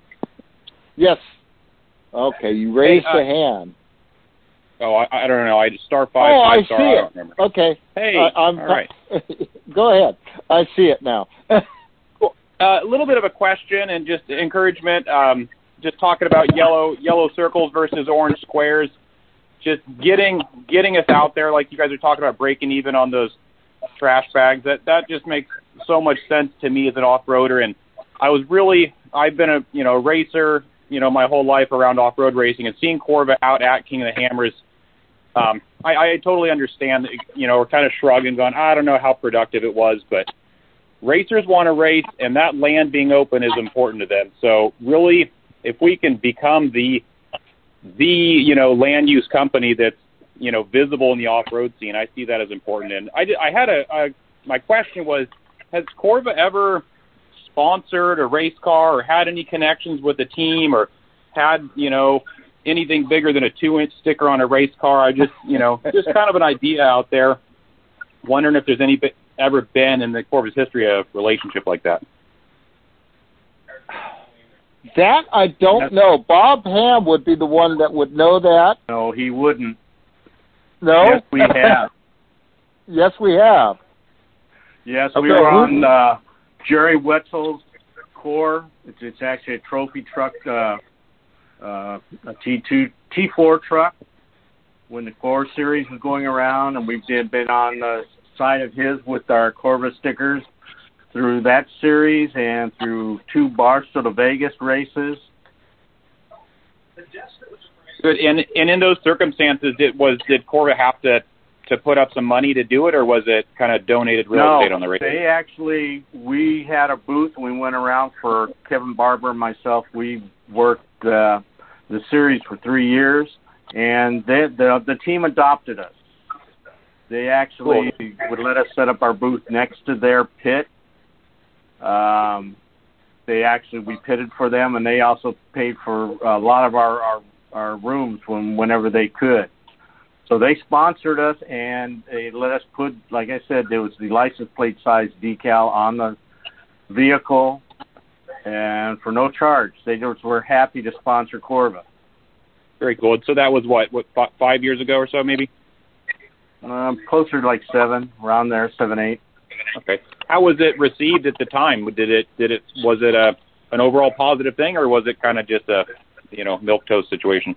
Yes. Okay, you raised hey, uh, a hand. Oh, I, I don't know. I just star five, oh, five I star. see I it. don't remember. Okay. Hey, uh, I'm, all right. Go ahead. I see it now. Well, uh, a little bit of a question and just encouragement. Um, just talking about yellow yellow circles versus orange squares. Just getting getting us out there, like you guys are talking about, breaking even on those trash bags. That that just makes so much sense to me as an off-roader. And I was really, I've been a you know racer, you know, my whole life around off-road racing, and seeing Corva out at King of the Hammers. Um, I, I totally understand, you know, we're kind of shrugging, going, I don't know how productive it was, but racers want to race, and that land being open is important to them. So really, if we can become the, the you know, land use company that's, you know, visible in the off-road scene, I see that as important. And I, did, I had a, a, my question was, has Corva ever sponsored a race car or had any connections with a team or had, you know, anything bigger than a two-inch sticker on a race car? I just, you know, just kind of an idea out there. Wondering if there's any ever been in the Corva's history a relationship like that. That I don't That's, know. Bob Ham would be the one that would know that. No, he wouldn't. No? Yes, we have. Yes, we have. Yes, Okay. we were on uh, Jerry Wetzel's core. It's, it's actually a trophy truck, uh, uh, a T two, T four truck. When the core series was going around, and we've did, been on the side of his with our Corva stickers through that series and through two Barstow Vegas races. Good. And and in those circumstances, it was did Corva have to to put up some money to do it, or was it kind of donated real no, estate on the race? They actually, we had a booth and we went around for Kevin Barber and myself. We worked uh, the series for three years, and they, the the team adopted us. They actually cool. would let us set up our booth next to their pit. Um, they actually, we pitted for them, and they also paid for a lot of our, our, our rooms when whenever they could. So they sponsored us, and they let us put, like I said, there was the license plate size decal on the vehicle, and for no charge. They just were happy to sponsor Corva. Very cool. So that was what, what five years ago or so, maybe? Um, closer to like seven, around there, seven, eight. Okay. How was it received at the time? Did it, did it, was it a an overall positive thing, or was it kind of just a, you know, milquetoast situation?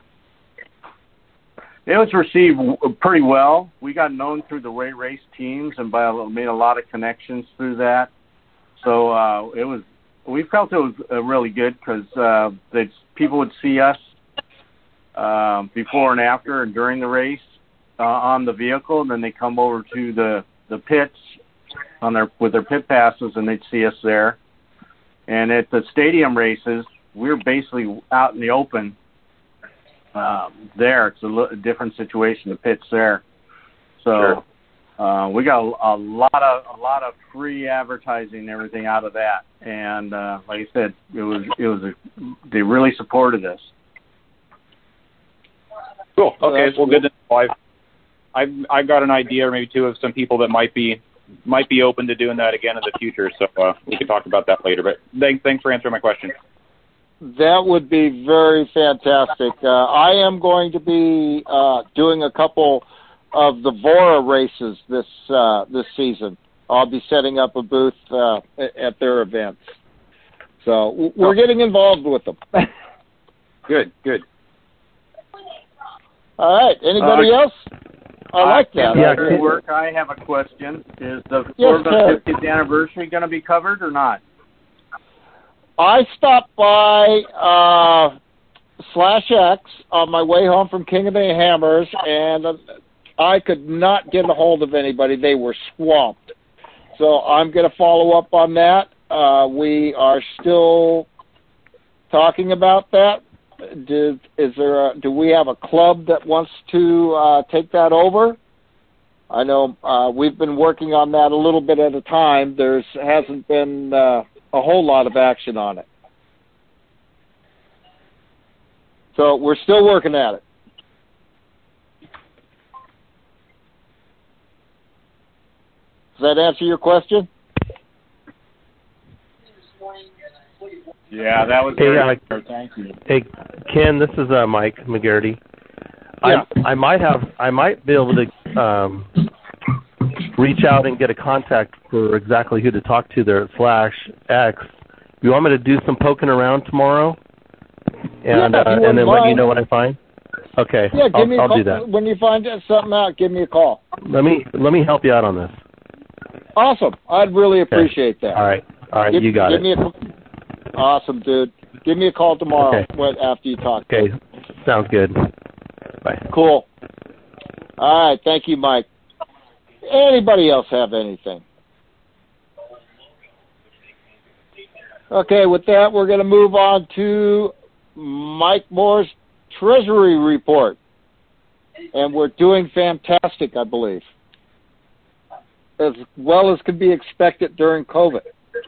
It was received pretty well. We got known through the Ray Race teams and by made a lot of connections through that. So uh, it was. We felt it was uh, really good because uh, that people would see us uh, before and after and during the race uh, on the vehicle, and then they come over to the, the pits on their with their pit passes, and they'd see us there. And at the stadium races, we were basically out in the open. Um, there, it's a, l- a different situation. The pit's there, so sure. uh, we got a, a lot of a lot of free advertising and everything out of that. And uh, like I said, it was it was a, they really supported us. Cool. Okay. Well, good to know. I've I've I've got an idea, or maybe two, of some people that might be might be open to doing that again in the future. So uh, we can talk about that later. But thanks thanks for answering my question. That would be very fantastic. Uh, I am going to be uh, doing a couple of the Vora races this uh, this season. I'll be setting up a booth uh, at their events. So we're getting involved with them. Good, good. All right. Anybody uh, else? I like that. Yeah, good work. I have a question. Is the yes, fiftieth anniversary going to be covered or not? I stopped by uh, Slash X on my way home from King of the Hammers, and I could not get a hold of anybody. They were swamped. So I'm going to follow up on that. Uh, we are still talking about that. Did, is there a, do we have a club that wants to uh, take that over? I know uh, we've been working on that a little bit at a time. There's hasn't been uh, a whole lot of action on it. So we're still working at it. Does that answer your question? Yeah, that was hey, very uh, good. Thank you. Hey, Ken, this is uh, Mike McGarity. Yeah. I, I might have, I might be able to um, reach out and get a contact for exactly who to talk to there at Slash X. You want me to do some poking around tomorrow, and yeah, uh, and then mind. let you know what I find? Okay, yeah, give I'll, me a I'll call. do that. When you find something out, give me a call. Let me let me help you out on this. Awesome. I'd really appreciate okay. that. All right, all right, give, you got give it. Me a, awesome, dude. Give me a call tomorrow okay. when, after you talk. Okay, sounds good. Bye. Cool. All right, thank you, Mike. Anybody else have anything? Okay, with that, we're going to move on to Mike Moore's Treasury Report. And we're doing fantastic, I believe, as well as could be expected during COVID.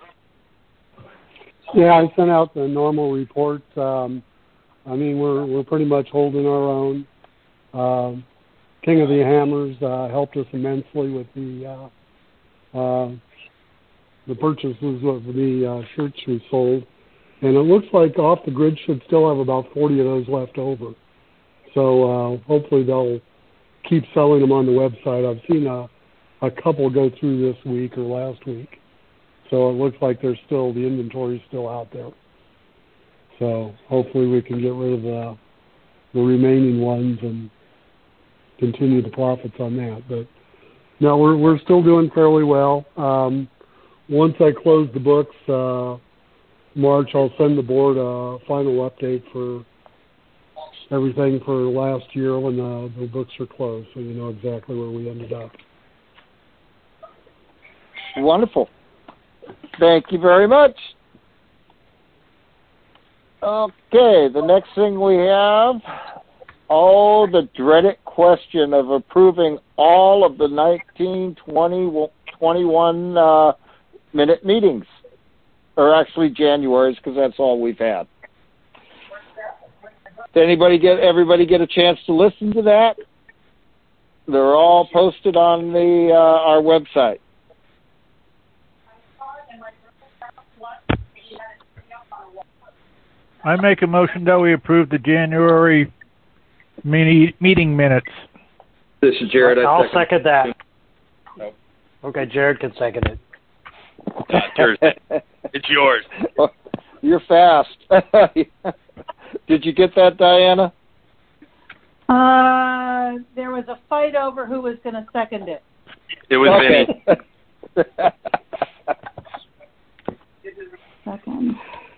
Yeah, I sent out the normal report. Um, I mean, we're we're pretty much holding our own. Um, King of the Hammers uh, helped us immensely with the uh, uh, the purchases of the uh, shirts we sold, and it looks like Off the Grid should still have about forty of those left over. So uh, hopefully they'll keep selling them on the website. I've seen a, a couple go through this week or last week. so it looks like there's still, the inventory is still out there. So hopefully we can get rid of the, the remaining ones and continue the profits on that. But no, we're, we're still doing fairly well. Um, once I close the books, uh, March, I'll send the board a final update for everything for last year when the, the books are closed, so you know exactly where we ended up. Wonderful. Thank you very much. Okay, the next thing we have, oh, the dreaded question of approving all of the nineteen, twenty, twenty-one uh, minute meetings, or actually January's, because that's all we've had. Did anybody get, everybody get a chance to listen to that? They're all posted on the uh, our website. I make a motion that we approve the January mini meeting minutes. This is Jared. I I'll second. second that. Nope. Okay, Jared can second it. Uh, Thursday. It's yours. You're fast. Did you get that, Diana? Uh, there was a fight over who was going to second it. It was okay. Vinny. Second.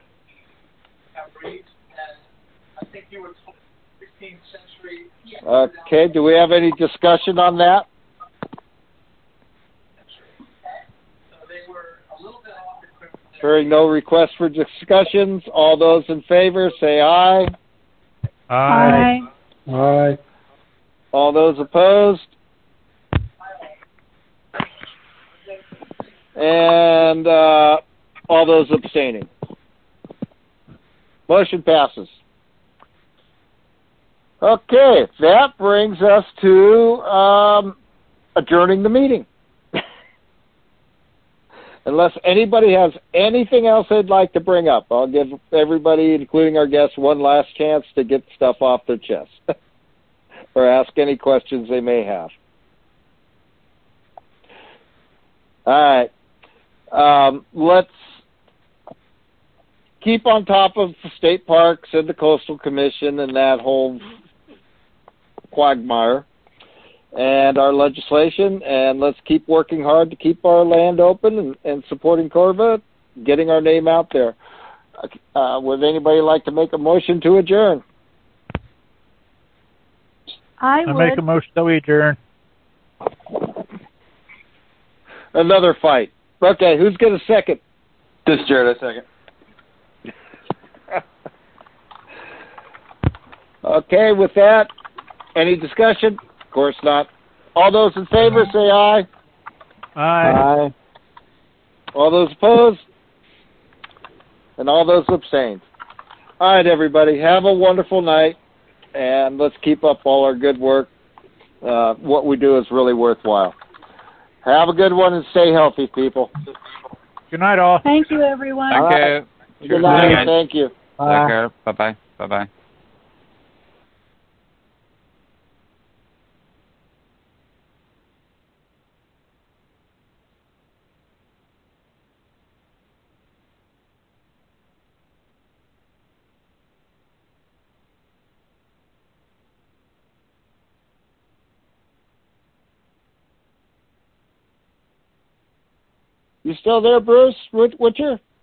Okay, do we have any discussion on that? Hearing no request for discussions, all those in favor say aye. Aye. Aye. All those opposed? And uh, all those abstaining. Motion passes. Okay, that brings us to um, adjourning the meeting. Unless anybody has anything else they'd like to bring up, I'll give everybody, including our guests, one last chance to get stuff off their chest or ask any questions they may have. All right. Um, let's keep on top of the state parks and the Coastal Commission and that whole quagmire and our legislation, and let's keep working hard to keep our land open and, and supporting Corva, getting our name out there. Uh, would anybody like to make a motion to adjourn? I, I would. make a motion that we adjourn. Another fight. Okay, who's going to second? This is Jared. I second. Okay, with that, any discussion? Of course not. All those in favor say aye. Aye. Aye. All those opposed? And all those abstained. All right, everybody. Have a wonderful night, and let's keep up all our good work. Uh, what we do is really worthwhile. Have a good one and stay healthy, people. Good night, all. Thank you, everyone. Thank right. you. Good night. Bye. Thank you. Bye. Take care. Bye-bye. Bye-bye. You still there, Bruce? What, what's your...